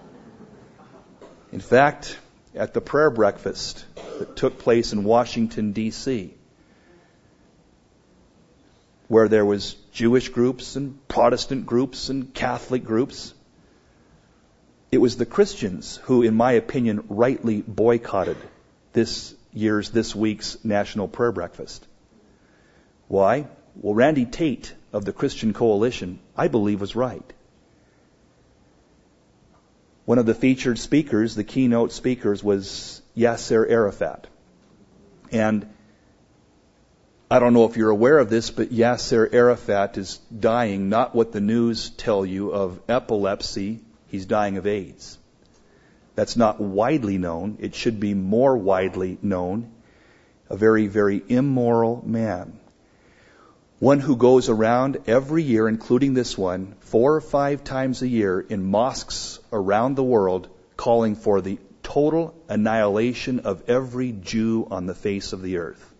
In fact, at the prayer breakfast that took place in Washington, D.C., where there was Jewish groups and Protestant groups and Catholic groups, it was the Christians who, in my opinion, rightly boycotted this week's National Prayer Breakfast. Why? Well, Randy Tate of the Christian Coalition, I believe, was right. One of the featured speakers, the keynote speakers, was Yasser Arafat. And I don't know if you're aware of this, but Yasser Arafat is dying, not what the news tell you of epilepsy. He's dying of AIDS. That's not widely known. It should be more widely known. A very, very immoral man. One who goes around every year, including this one, 4 or 5 times a year in mosques around the world, calling for the total annihilation of every Jew on the face of the earth.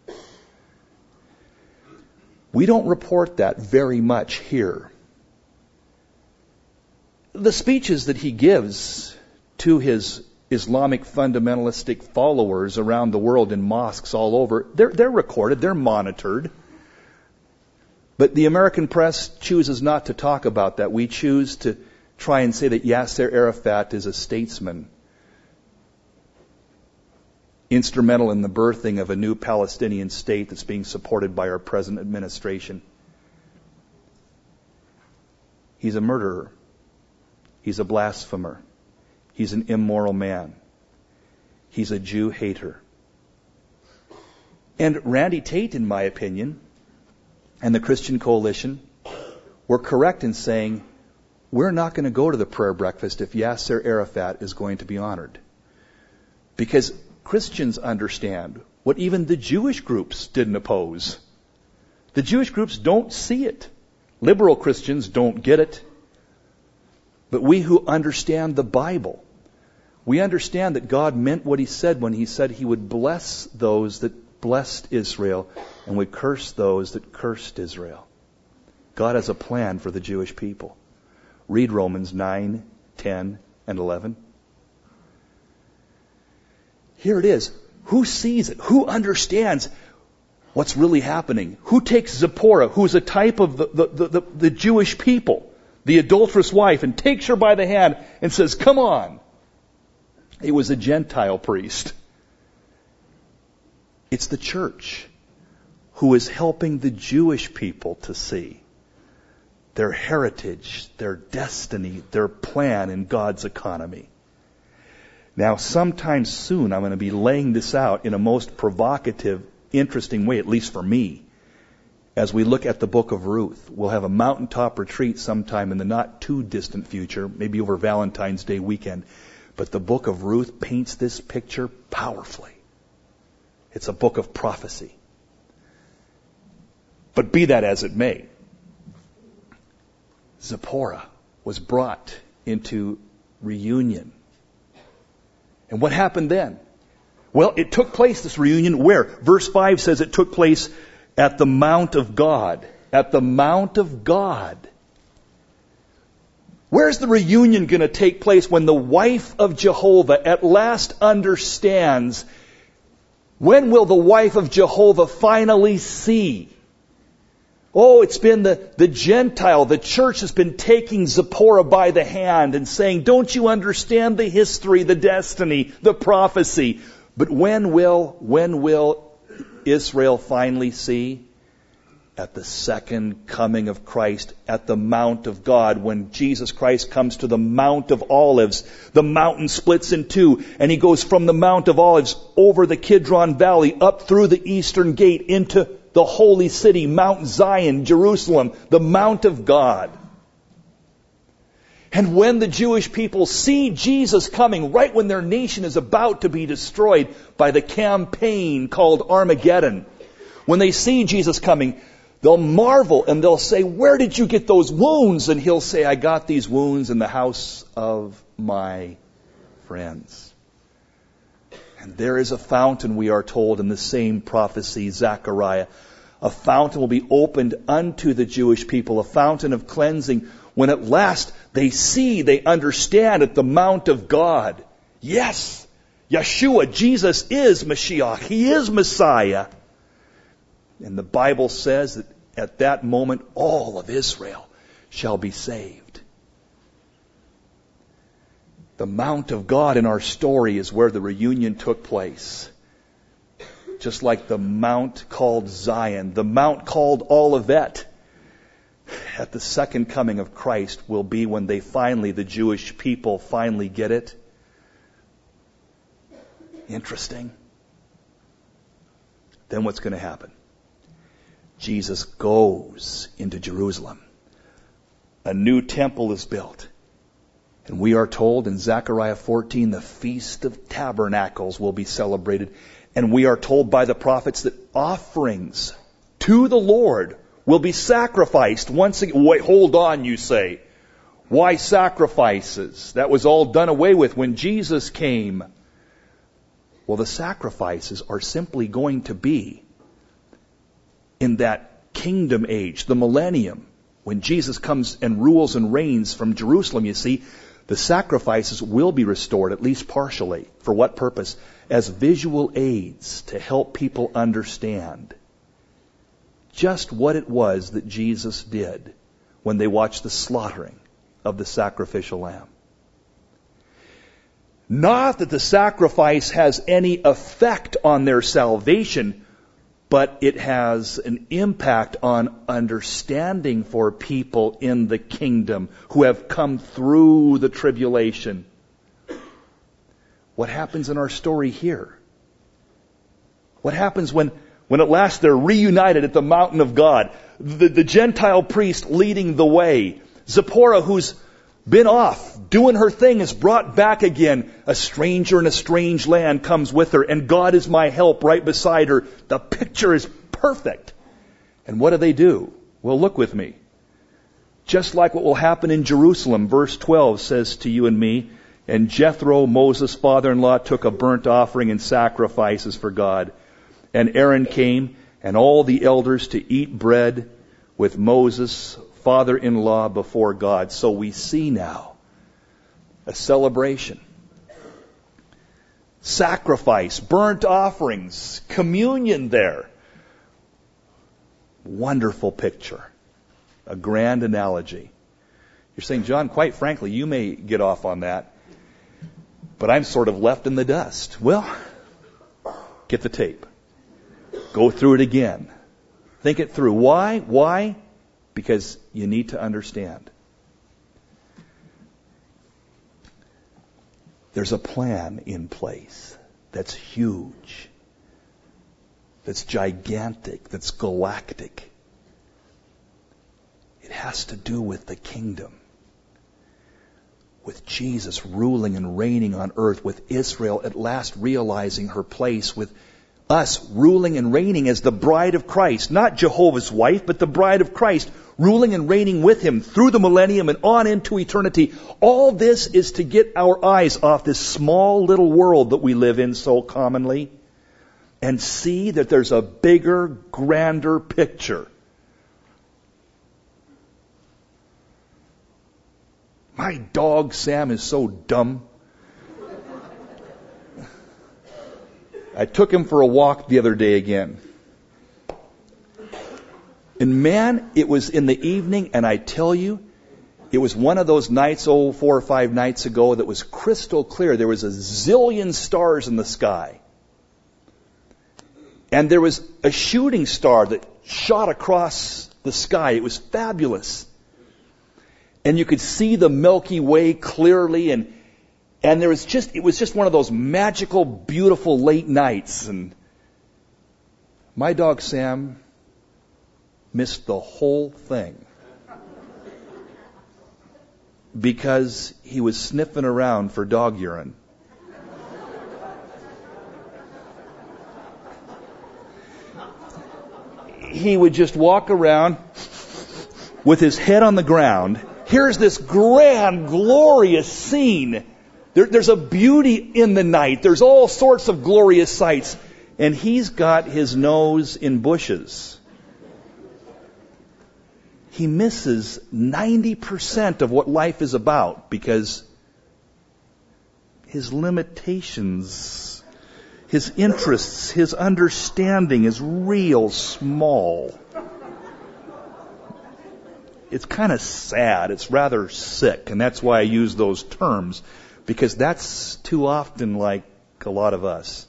We don't report that very much here. The speeches that he gives to his Islamic fundamentalistic followers around the world in mosques all over, they're recorded, they're monitored. But the American press chooses not to talk about that. We choose to try and say that Yasser Arafat is a statesman, instrumental in the birthing of a new Palestinian state that's being supported by our present administration. He's a murderer. He's a blasphemer. He's an immoral man. He's a Jew hater. And Randy Tate, in my opinion, and the Christian Coalition were correct in saying, we're not going to go to the prayer breakfast if Yasser Arafat is going to be honored. Because Christians understand what even the Jewish groups didn't oppose. The Jewish groups don't see it. Liberal Christians don't get it. But we who understand the Bible, we understand that God meant what He said when He said He would bless those that blessed Israel and would curse those that cursed Israel. God has a plan for the Jewish people. Read Romans 9, 10, and 11. Here it is. Who sees it? Who understands what's really happening? Who takes Zipporah, who's a type of the Jewish people, the adulterous wife, and takes her by the hand and says, come on. It was a Gentile priest. It's the church who is helping the Jewish people to see their heritage, their destiny, their plan in God's economy. Now, sometime soon, I'm going to be laying this out in a most provocative, interesting way, at least for me. as we look at the book of Ruth. We'll have a mountaintop retreat sometime in the not too distant future, maybe over Valentine's Day weekend. But the book of Ruth paints this picture powerfully. It's a book of prophecy. But be that as it may, Zipporah was brought into reunion. And what happened then? Well, it took place, this reunion, where? Verse 5 says it took place at the Mount of God. At the Mount of God. Where's the reunion going to take place when the wife of Jehovah at last understands? When will the wife of Jehovah finally see? Oh, it's been the Gentile, the church has been taking Zipporah by the hand and saying, don't you understand the history, the destiny, the prophecy? But when will Israel finally see? At the second coming of Christ, at the Mount of God, when Jesus Christ comes to the Mount of Olives, the mountain splits in two, and he goes from the Mount of Olives over the Kidron Valley, up through the eastern gate, into the holy city, Mount Zion, Jerusalem, the Mount of God. And when the Jewish people see Jesus coming, right when their nation is about to be destroyed by the campaign called Armageddon, when they see Jesus coming, they'll marvel and they'll say, where did you get those wounds? And he'll say, I got these wounds in the house of my friends. And there is a fountain, we are told in the same prophecy, Zechariah. A fountain will be opened unto the Jewish people, a fountain of cleansing, when at last they see, they understand at the Mount of God. Yes, Yeshua, Jesus is Mashiach. He is Messiah. And the Bible says that at that moment, all of Israel shall be saved. The Mount of God in our story is where the reunion took place. Just like the mount called Zion, the mount called Olivet, at the second coming of Christ will be when they finally, the Jewish people finally get it. Interesting. Then what's going to happen? Jesus goes into Jerusalem. A new temple is built. And we are told in Zechariah 14, the Feast of Tabernacles will be celebrated. And we are told by the prophets that offerings to the Lord will be sacrificed once again. Wait, hold on, you say. Why sacrifices? That was all done away with when Jesus came. Well, the sacrifices are simply going to be in that kingdom age, the millennium, when Jesus comes and rules and reigns from Jerusalem, you see, the sacrifices will be restored, at least partially. For what purpose? As visual aids to help people understand just what it was that Jesus did when they watched the slaughtering of the sacrificial lamb. Not that the sacrifice has any effect on their salvation, but it has an impact on understanding for people in the kingdom who have come through the tribulation. What happens in our story here? What happens when at last they're reunited at the mountain of God? The Gentile priest leading the way. Zipporah, who's been off, doing her thing, is brought back again. A stranger in a strange land comes with her, and God is my help right beside her. The picture is perfect. And what do? Well, look with me. Just like what will happen in Jerusalem, verse 12 says to you and me, and Jethro, Moses' father-in-law, took a burnt offering and sacrifices for God. And Aaron came, and all the elders to eat bread with Moses' father-in-law before God. So we see now a celebration. Sacrifice, burnt offerings, communion there. Wonderful picture. A grand analogy. You're saying, John, quite frankly, you may get off on that, but I'm sort of left in the dust. Well, get the tape. Go through it again. Think it through. Why? Why? Because you need to understand. There's a plan in place that's huge, that's gigantic, that's galactic. It has to do with the kingdom. With Jesus ruling and reigning on earth, with Israel at last realizing her place, with us ruling and reigning as the bride of Christ, not Jehovah's wife, but the bride of Christ, ruling and reigning with Him through the millennium and on into eternity. All this is to get our eyes off this small little world that we live in so commonly and see that there's a bigger, grander picture. My dog Sam is so dumb. I took him for a walk the other day again. And man, it was in the evening, and I tell you, it was one of those nights, 4 or 5 nights ago, that was crystal clear. There was a zillion stars in the sky. And there was a shooting star that shot across the sky. It was fabulous. And you could see the Milky Way clearly, and it was just one of those magical, beautiful late nights. And my dog Sam missed the whole thing because he was sniffing around for dog urine. He would just walk around with his head on the ground. Here's this grand, glorious scene. There's a beauty in the night. There's all sorts of glorious sights. And he's got his nose in bushes. He misses 90% of what life is about because his limitations, his interests, his understanding is real small. It's kind of sad. It's rather sick. And that's why I use those terms, because that's too often like a lot of us.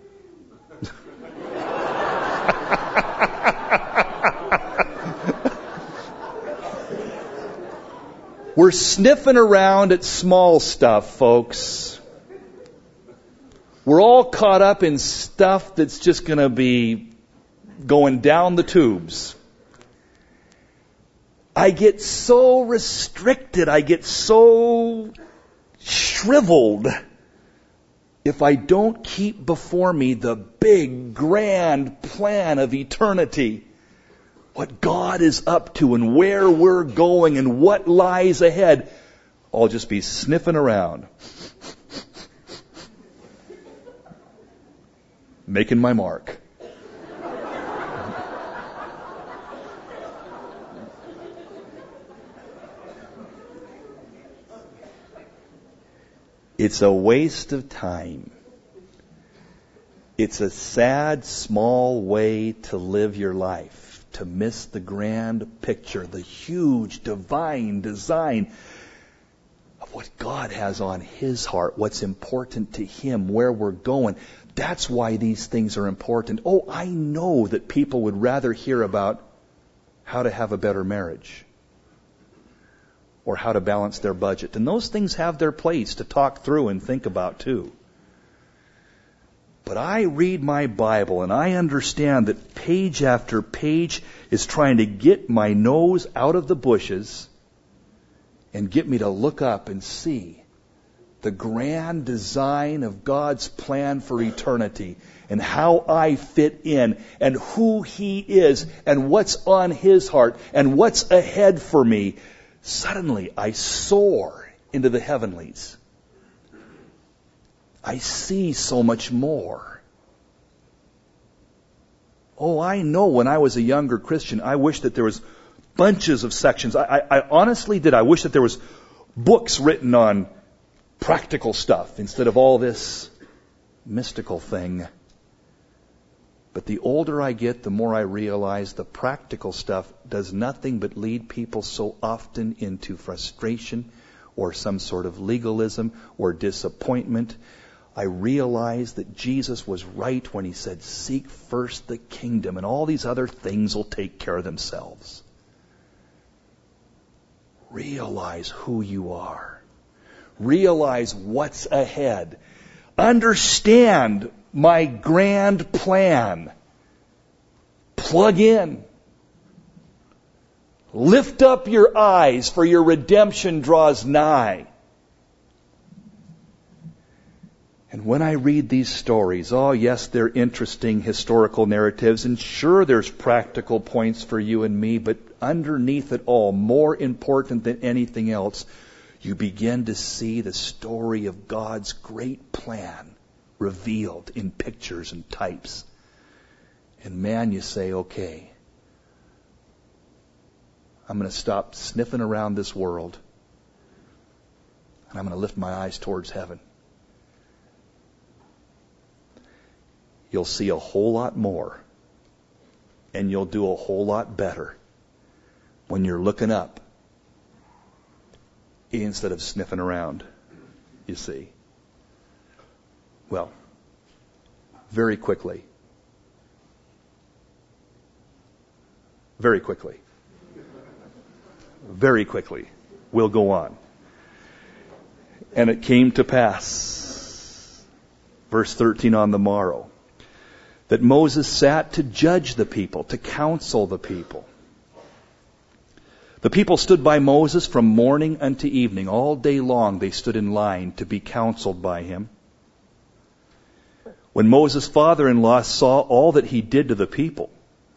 We're sniffing around at small stuff, folks. We're all caught up in stuff that's just going to be going down the tubes. I get so restricted, I get so shriveled if I don't keep before me the big, grand plan of eternity. What God is up to and where we're going and what lies ahead. I'll just be sniffing around. Making my mark. It's a waste of time. It's a sad, small way to live your life, to miss the grand picture, the huge divine design of what God has on His heart, what's important to Him, where we're going. That's why these things are important. Oh, I know that people would rather hear about how to have a better marriage or how to balance their budget. And those things have their place to talk through and think about too. But I read my Bible and I understand that page after page is trying to get my nose out of the bushes and get me to look up and see the grand design of God's plan for eternity and how I fit in and who He is and what's on His heart and what's ahead for me. Suddenly I soar into the heavenlies. I see so much more. Oh, I know when I was a younger Christian, I wish that there was bunches of sections. I honestly did. I wish that there was books written on practical stuff instead of all this mystical thing. But the older I get, the more I realize the practical stuff does nothing but lead people so often into frustration or some sort of legalism or disappointment. I realize that Jesus was right when He said, seek first the kingdom and all these other things will take care of themselves. Realize who you are. Realize what's ahead. Understand my grand plan. Plug in. Lift up your eyes, for your redemption draws nigh. And when I read these stories, oh yes, they're interesting historical narratives, and sure there's practical points for you and me, but underneath it all, more important than anything else, you begin to see the story of God's great plan revealed in pictures and types. And man, you say, okay, I'm going to stop sniffing around this world, and I'm going to lift my eyes towards heaven. You'll see a whole lot more, and you'll do a whole lot better when you're looking up instead of sniffing around, you see. Well, very quickly, we'll go on. And it came to pass, verse 13, on the morrow, that Moses sat to judge the people, to counsel the people. The people stood by Moses from morning unto evening. All day long they stood in line to be counseled by him. When Moses' father-in-law saw all that he did to the people,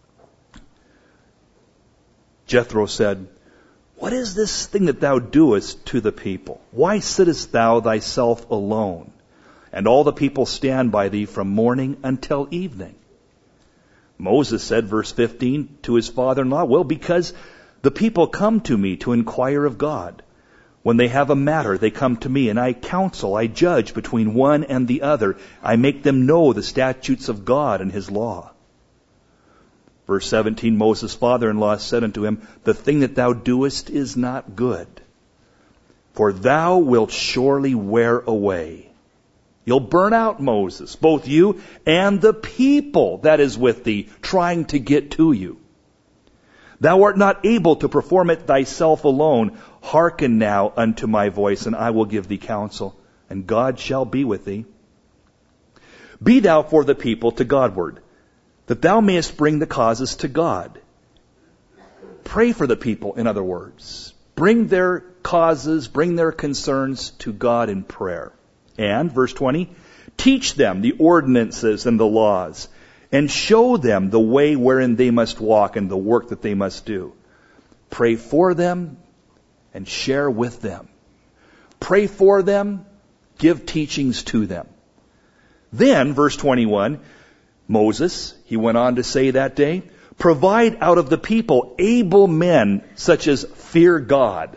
Jethro said, "What is this thing that thou doest to the people? Why sittest thou thyself alone? And all the people stand by thee from morning until evening." Moses said, verse 15, to his father-in-law, "Well, because the people come to me to inquire of God. When they have a matter, they come to me, and I counsel, I judge between one and the other. I make them know the statutes of God and his law." Verse 17, Moses' father-in-law said unto him, "The thing that thou doest is not good, for thou wilt surely wear away." You'll burn out, Moses, both you and the people that is with thee, trying to get to you. "Thou art not able to perform it thyself alone. Hearken now unto my voice, and I will give thee counsel, and God shall be with thee. Be thou for the people to Godward, that thou mayest bring the causes to God." Pray for the people, in other words. Bring their causes, bring their concerns to God in prayer. And, verse 20, "Teach them the ordinances and the laws, and show them the way wherein they must walk and the work that they must do." Pray for them and share with them. Pray for them, give teachings to them. Then, verse 21, Moses, he went on to say that day, "Provide out of the people able men such as fear God,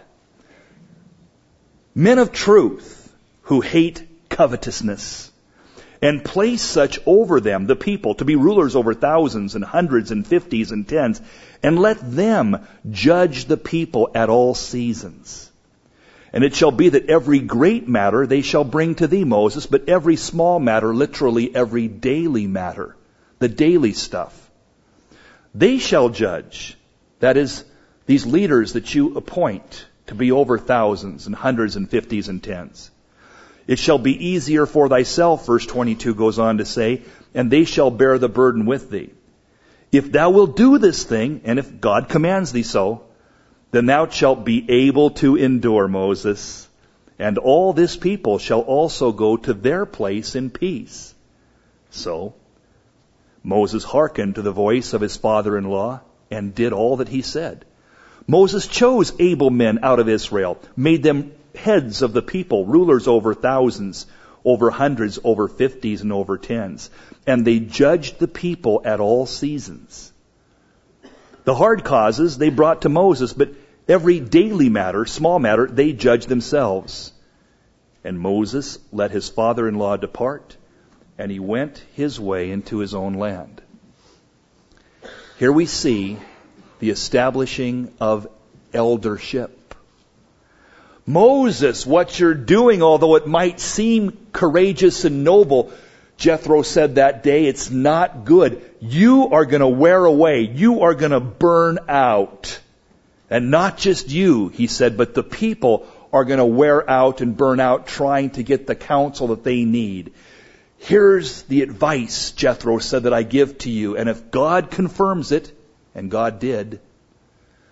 men of truth, who hate covetousness, and place such over them, the people, to be rulers over thousands and hundreds and fifties and tens, and let them judge the people at all seasons. And it shall be that every great matter they shall bring to thee, Moses, but every small matter," literally every daily matter, the daily stuff, "they shall judge." That is, these leaders that you appoint to be over thousands and hundreds and fifties and tens. "It shall be easier for thyself," verse 22 goes on to say, "and they shall bear the burden with thee. If thou wilt do this thing, and if God commands thee so, then thou shalt be able to endure, Moses. And all this people shall also go to their place in peace." So Moses hearkened to the voice of his father-in-law and did all that he said. Moses chose able men out of Israel, made them heads of the people, rulers over thousands, over hundreds, over fifties, and over tens. And they judged the people at all seasons. The hard causes they brought to Moses, but every daily matter, small matter, they judged themselves. And Moses let his father-in-law depart, and he went his way into his own land. Here we see the establishing of eldership. "Moses, what you're doing, although it might seem courageous and noble," Jethro said that day, "it's not good. You are going to wear away. You are going to burn out. And not just you," he said, "but the people are going to wear out and burn out trying to get the counsel that they need. Here's the advice," Jethro said, "that I give to you. And if God confirms it," and God did,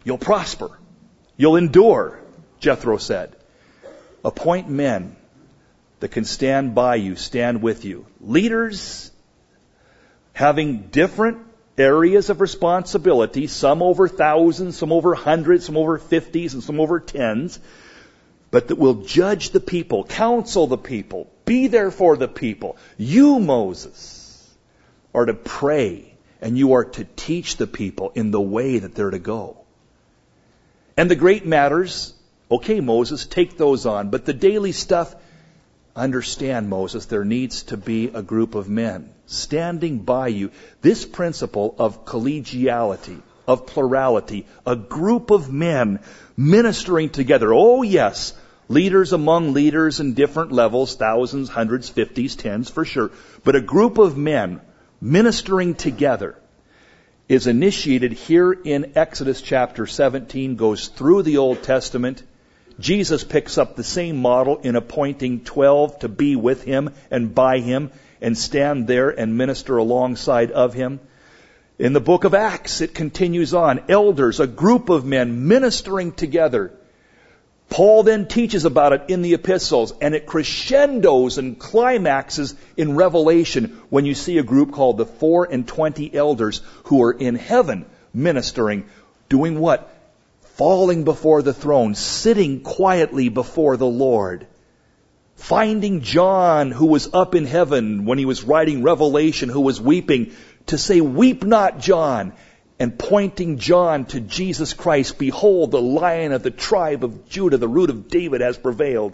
you'll prosper. You'll endure, Jethro said. Appoint men that can stand by you, stand with you. Leaders having different areas of responsibility, some over thousands, some over hundreds, some over 50s, and some over 10s, but that will judge the people, counsel the people, be there for the people. You, Moses, are to pray, and you are to teach the people in the way that they're to go. And the great matters, okay, Moses, take those on. But the daily stuff, understand, Moses, there needs to be a group of men standing by you. This principle of collegiality, of plurality, a group of men ministering together. Oh, yes, leaders among leaders in different levels, thousands, hundreds, 50s, 10s, for sure. But a group of men ministering together is initiated here in Exodus chapter 17, goes through the Old Testament. Jesus picks up the same model in appointing 12 to be with him and by him and stand there and minister alongside of him. In the book of Acts, it continues on. Elders, a group of men ministering together. Paul then teaches about it in the epistles, and it crescendos and climaxes in Revelation when you see a group called the 24 elders who are in heaven ministering, doing what? Falling before the throne, sitting quietly before the Lord. Finding John, who was up in heaven when he was writing Revelation, who was weeping, to say, "Weep not, John," and pointing John to Jesus Christ. "Behold, the Lion of the tribe of Judah, the root of David, has prevailed."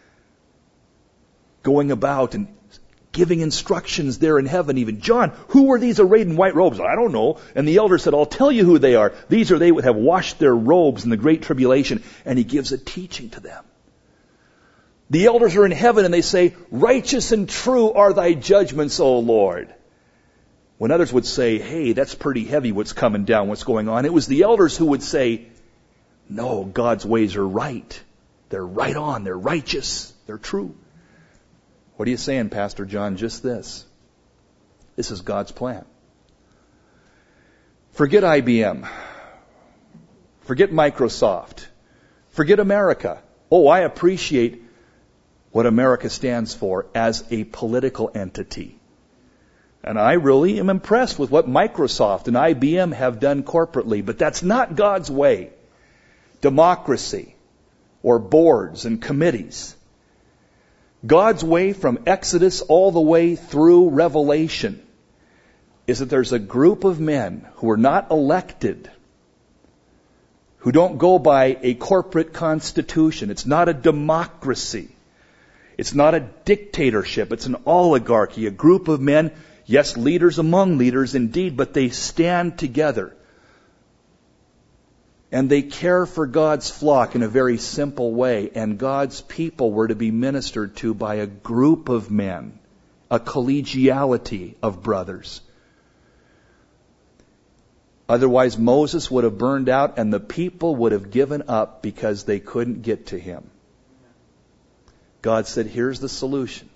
Going about and giving instructions there in heaven even. "John, who are these arrayed in white robes?" "I don't know." And the elder said, "I'll tell you who they are. These are they that have washed their robes in the great tribulation." And he gives a teaching to them. The elders are in heaven and they say, "Righteous and true are thy judgments, O Lord." When others would say, "Hey, that's pretty heavy what's coming down, what's going on," it was the elders who would say, "No, God's ways are right. They're right on. They're righteous. They're true." What are you saying, Pastor John? Just this. This is God's plan. Forget IBM. Forget Microsoft. Forget America. Oh, I appreciate what America stands for as a political entity. And I really am impressed with what Microsoft and IBM have done corporately, but that's not God's way. Democracy or boards and committees. God's way from Exodus all the way through Revelation is that there's a group of men who are not elected, who don't go by a corporate constitution. It's not a democracy. It's not a dictatorship. It's an oligarchy, a group of men. Yes, leaders among leaders indeed, but they stand together. And they care for God's flock in a very simple way. And God's people were to be ministered to by a group of men, a collegiality of brothers. Otherwise, Moses would have burned out and the people would have given up because they couldn't get to him. God said, "Here's the solution.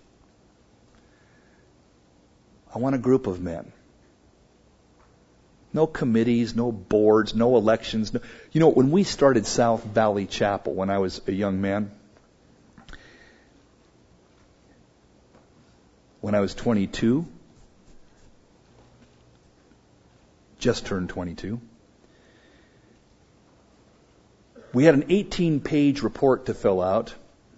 I want a group of men. No committees, no boards, no elections. No. You know, when we started South Valley Chapel when I was a young man, when I was 22, just turned 22, we had an 18-page report to fill out.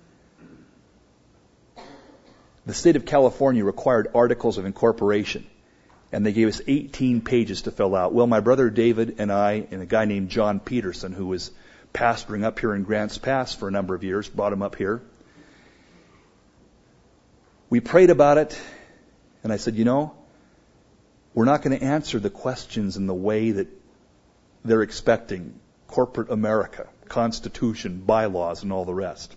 The state of California required articles of incorporation, and they gave us 18 pages to fill out. Well, my brother David and I and a guy named John Peterson, who was pastoring up here in Grants Pass for a number of years, brought him up here. We prayed about it, and I said, you know, we're not going to answer the questions in the way that they're expecting. Corporate America, Constitution, bylaws, and all the rest.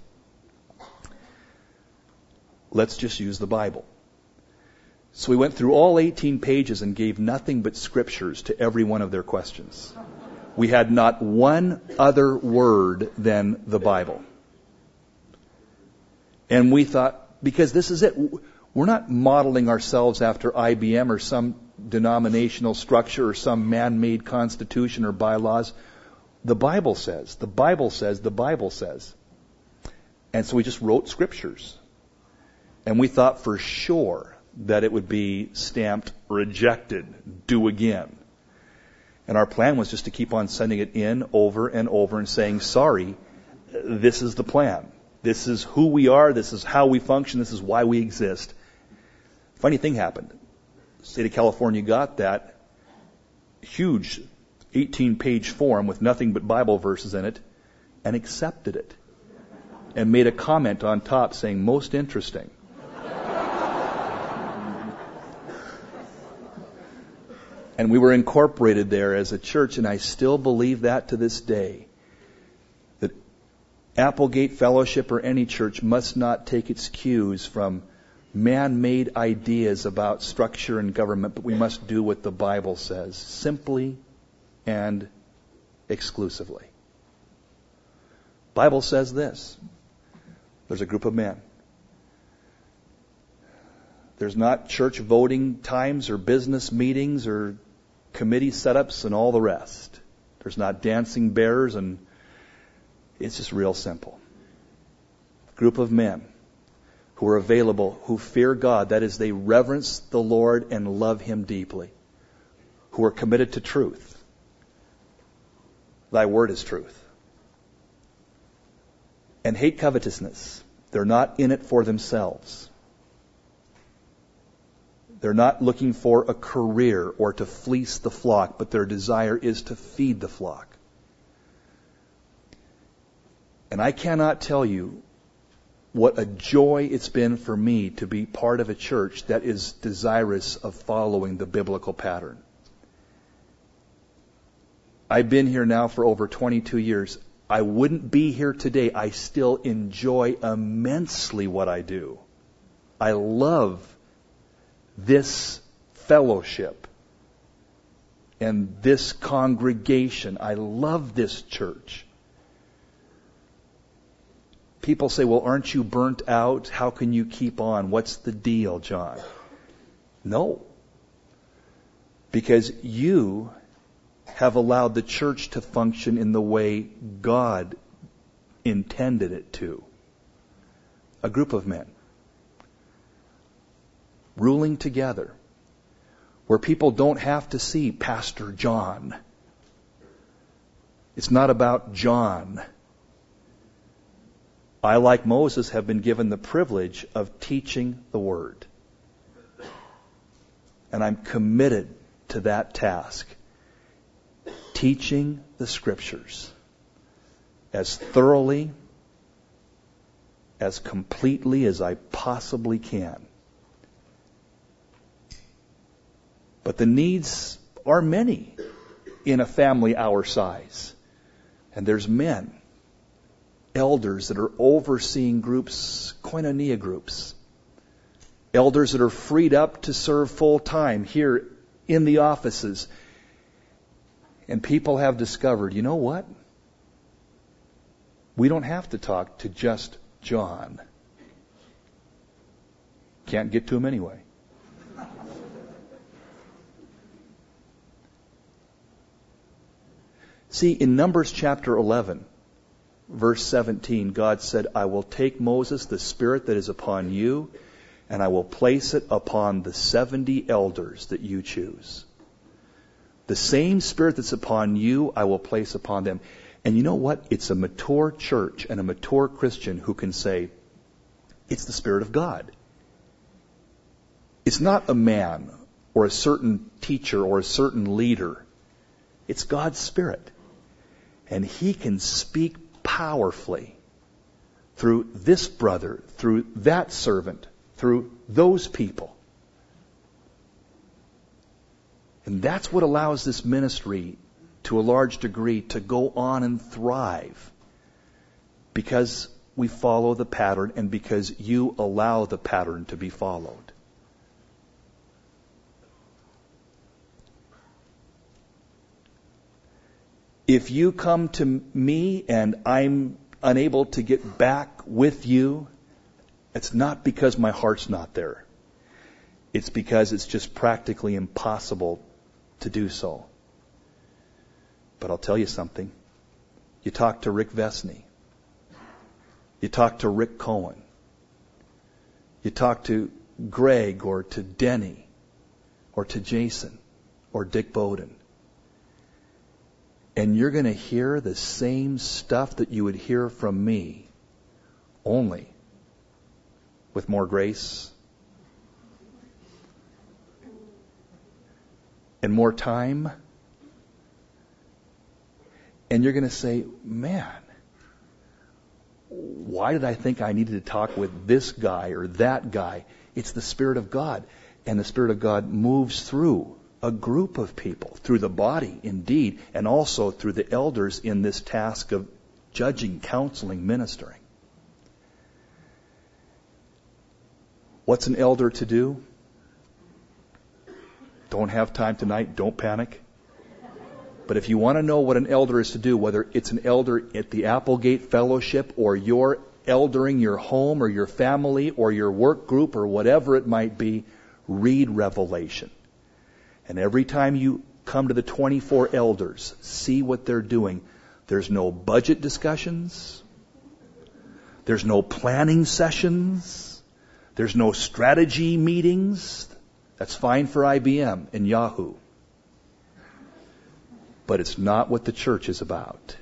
Let's just use the Bible. So we went through all 18 pages and gave nothing but scriptures to every one of their questions. We had not one other word than the Bible. And we thought, because this is it, we're not modeling ourselves after IBM or some denominational structure or some man-made constitution or bylaws. the Bible says, the Bible says, the Bible says. And so we just wrote scriptures. And we thought for sure that it would be stamped rejected, do again. And our plan was just to keep on sending it in over and over and saying, sorry, this is the plan. This is who we are. This is how we function. This is why we exist. Funny thing happened. The state of California got that huge 18-page form with nothing but Bible verses in it and accepted it and made a comment on top saying, most interesting. And we were incorporated there as a church, and I still believe that to this day. That Applegate Fellowship or any church must not take its cues from man-made ideas about structure and government, but we must do what the Bible says, simply and exclusively. Bible says this. There's a group of men. There's not church voting times or business meetings or committee setups and all the rest. There's not dancing bears, and it's just real simple. Group of men who are available, who fear God, that is, they reverence the Lord and love Him deeply, who are committed to truth. Thy word is truth. And hate covetousness. They're not in it for themselves. They're not looking for a career or to fleece the flock, but their desire is to feed the flock. And I cannot tell you what a joy it's been for me to be part of a church that is desirous of following the biblical pattern. I've been here now for over 22 years. I wouldn't be here today. I still enjoy immensely what I do. I love this fellowship and this congregation. I love this church. People say, well, aren't you burnt out? How can you keep on? What's the deal, John? No. Because you have allowed the church to function in the way God intended it to. A group of men ruling together, where people don't have to see Pastor John. It's not about John. I, like Moses, have been given the privilege of teaching the Word. And I'm committed to that task. Teaching the Scriptures as thoroughly, as completely as I possibly can. But the needs are many in a family our size. And there's men, elders that are overseeing groups, koinonia groups. Elders that are freed up to serve full time here in the offices. And people have discovered, you know what? We don't have to talk to just John. Can't get to him anyway. See, in Numbers chapter 11, verse 17, God said, I will take Moses, the spirit that is upon you, and I will place it upon the 70 elders that you choose. The same spirit that's upon you, I will place upon them. And you know what? It's a mature church and a mature Christian who can say, it's the Spirit of God. It's not a man or a certain teacher or a certain leader. It's God's Spirit. And He can speak powerfully through this brother, through that servant, through those people. And that's what allows this ministry, to a large degree, to go on and thrive. Because we follow the pattern and because you allow the pattern to be followed. If you come to me and I'm unable to get back with you, it's not because my heart's not there. It's because it's just practically impossible to do so. But I'll tell you something. You talk to Rick Vesney. You talk to Rick Cohen. You talk to Greg or to Denny or to Jason or Dick Bowden. And you're going to hear the same stuff that you would hear from me, only with more grace and more time. And you're going to say, man, why did I think I needed to talk with this guy or that guy? It's the Spirit of God. And the Spirit of God moves through a group of people, through the body, indeed, and also through the elders in this task of judging, counseling, ministering. What's an elder to do? Don't have time tonight. Don't panic. But if you want to know what an elder is to do, whether it's an elder at the Applegate Fellowship or you're eldering your home or your family or your work group or whatever it might be, read Revelation. And every time you come to the 24 elders, see what they're doing. There's no budget discussions. There's no planning sessions. There's no strategy meetings. That's fine for IBM and Yahoo. But it's not what the church is about.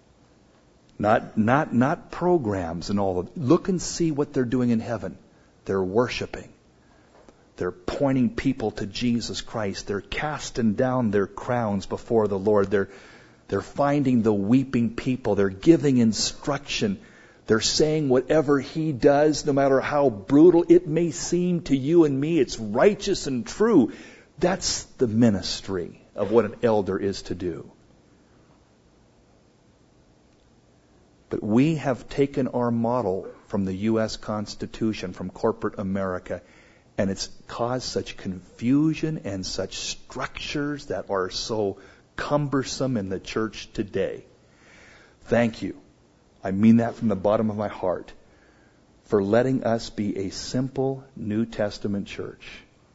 Not programs and all of it. Look and see what they're doing in heaven. They're worshiping. They're pointing people to Jesus Christ. They're casting down their crowns before the Lord. They're finding the weeping people. They're giving instruction. They're saying whatever He does, no matter how brutal it may seem to you and me, it's righteous and true. That's the ministry of what an elder is to do. But we have taken our model from the U.S. Constitution, from corporate America, and it's caused such confusion and such structures that are so cumbersome in the church today. Thank you. I mean that from the bottom of my heart, for letting us be a simple New Testament church.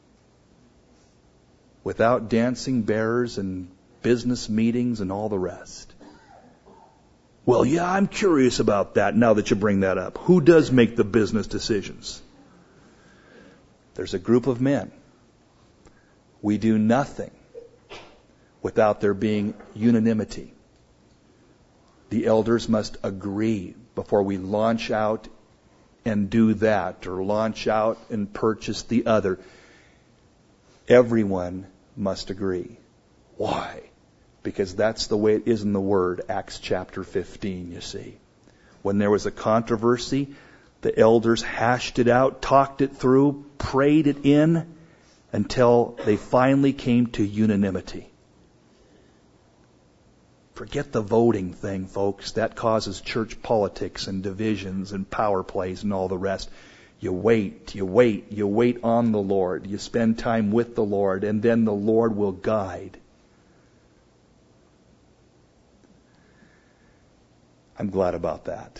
Without dancing bears and business meetings and all the rest. Well, yeah, I'm curious about that now that you bring that up. Who does make the business decisions? There's a group of men. We do nothing without there being unanimity. The elders must agree before we launch out and do that, or launch out and purchase the other. Everyone must agree. Why? Because that's the way it is in the Word, Acts chapter 15, you see. When there was a controversy, the elders hashed it out, talked it through, prayed it in, until they finally came to unanimity. Forget the voting thing, folks. That causes church politics and divisions and power plays and all the rest. You wait on the Lord. You spend time with the Lord, and then the Lord will guide. I'm glad about that.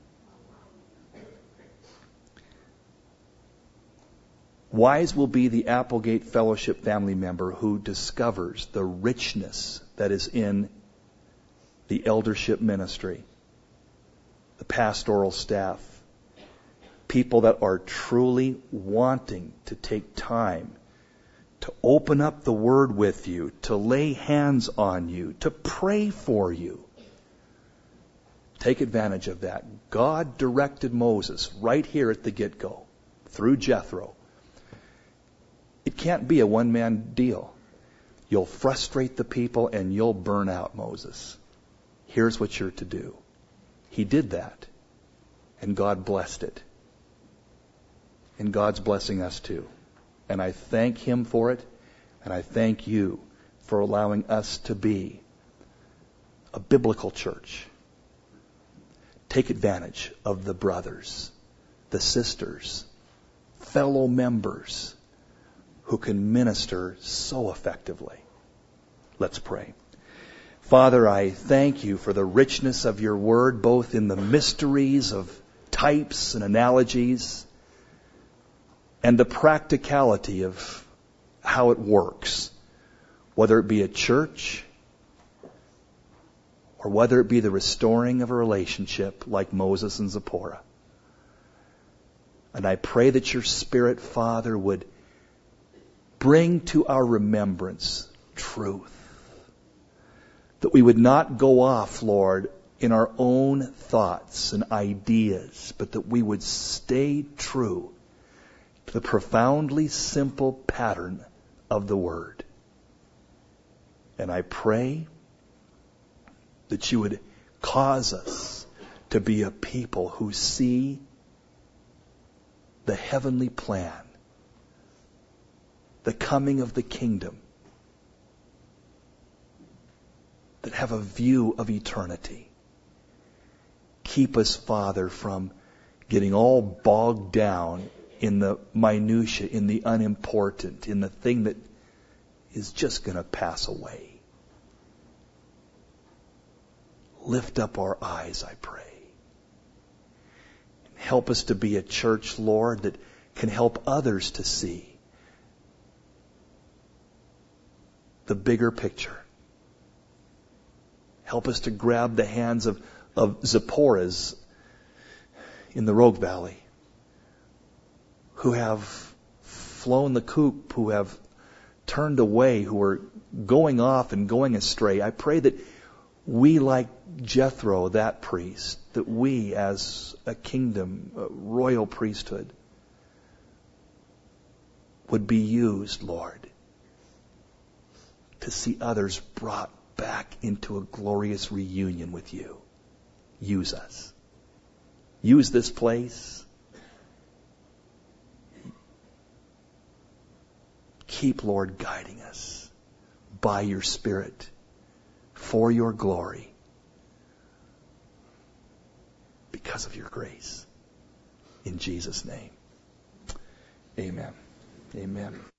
Wise will be the Applegate Fellowship family member who discovers the richness that is in the eldership ministry, the pastoral staff. People that are truly wanting to take time to open up the Word with you, to lay hands on you, to pray for you. Take advantage of that. God directed Moses right here at the get-go, through Jethro. It can't be a one-man deal. You'll frustrate the people and you'll burn out Moses. Here's what you're to do. He did that, and God blessed it. And God's blessing us too. And I thank Him for it, and I thank you for allowing us to be a biblical church. Take advantage of the brothers, the sisters, fellow members who can minister so effectively. Let's pray. Father, I thank you for the richness of your word, both in the mysteries of types and analogies, and the practicality of how it works, whether it be a church or whether it be the restoring of a relationship like Moses and Zipporah. And I pray that your Spirit, Father, would bring to our remembrance truth. That we would not go off, Lord, in our own thoughts and ideas, but that we would stay true to the profoundly simple pattern of the Word. And I pray that you would cause us to be a people who see the heavenly plan, the coming of the kingdom, that have a view of eternity. Keep us, Father, from getting all bogged down in the minutiae, in the unimportant, in the thing that is just going to pass away. Lift up our eyes, I pray. Help us to be a church, Lord, that can help others to see the bigger picture. Help us to grab the hands of Zipporahs in the Rogue Valley who have flown the coop, who have turned away, who are going off and going astray. I pray that we, like Jethro, that priest, that we as a kingdom, a royal priesthood, would be used, Lord, to see others brought back into a glorious reunion with you. Use us. Use this place. Keep, Lord, guiding us by your Spirit for your glory because of your grace. In Jesus' name. Amen. Amen.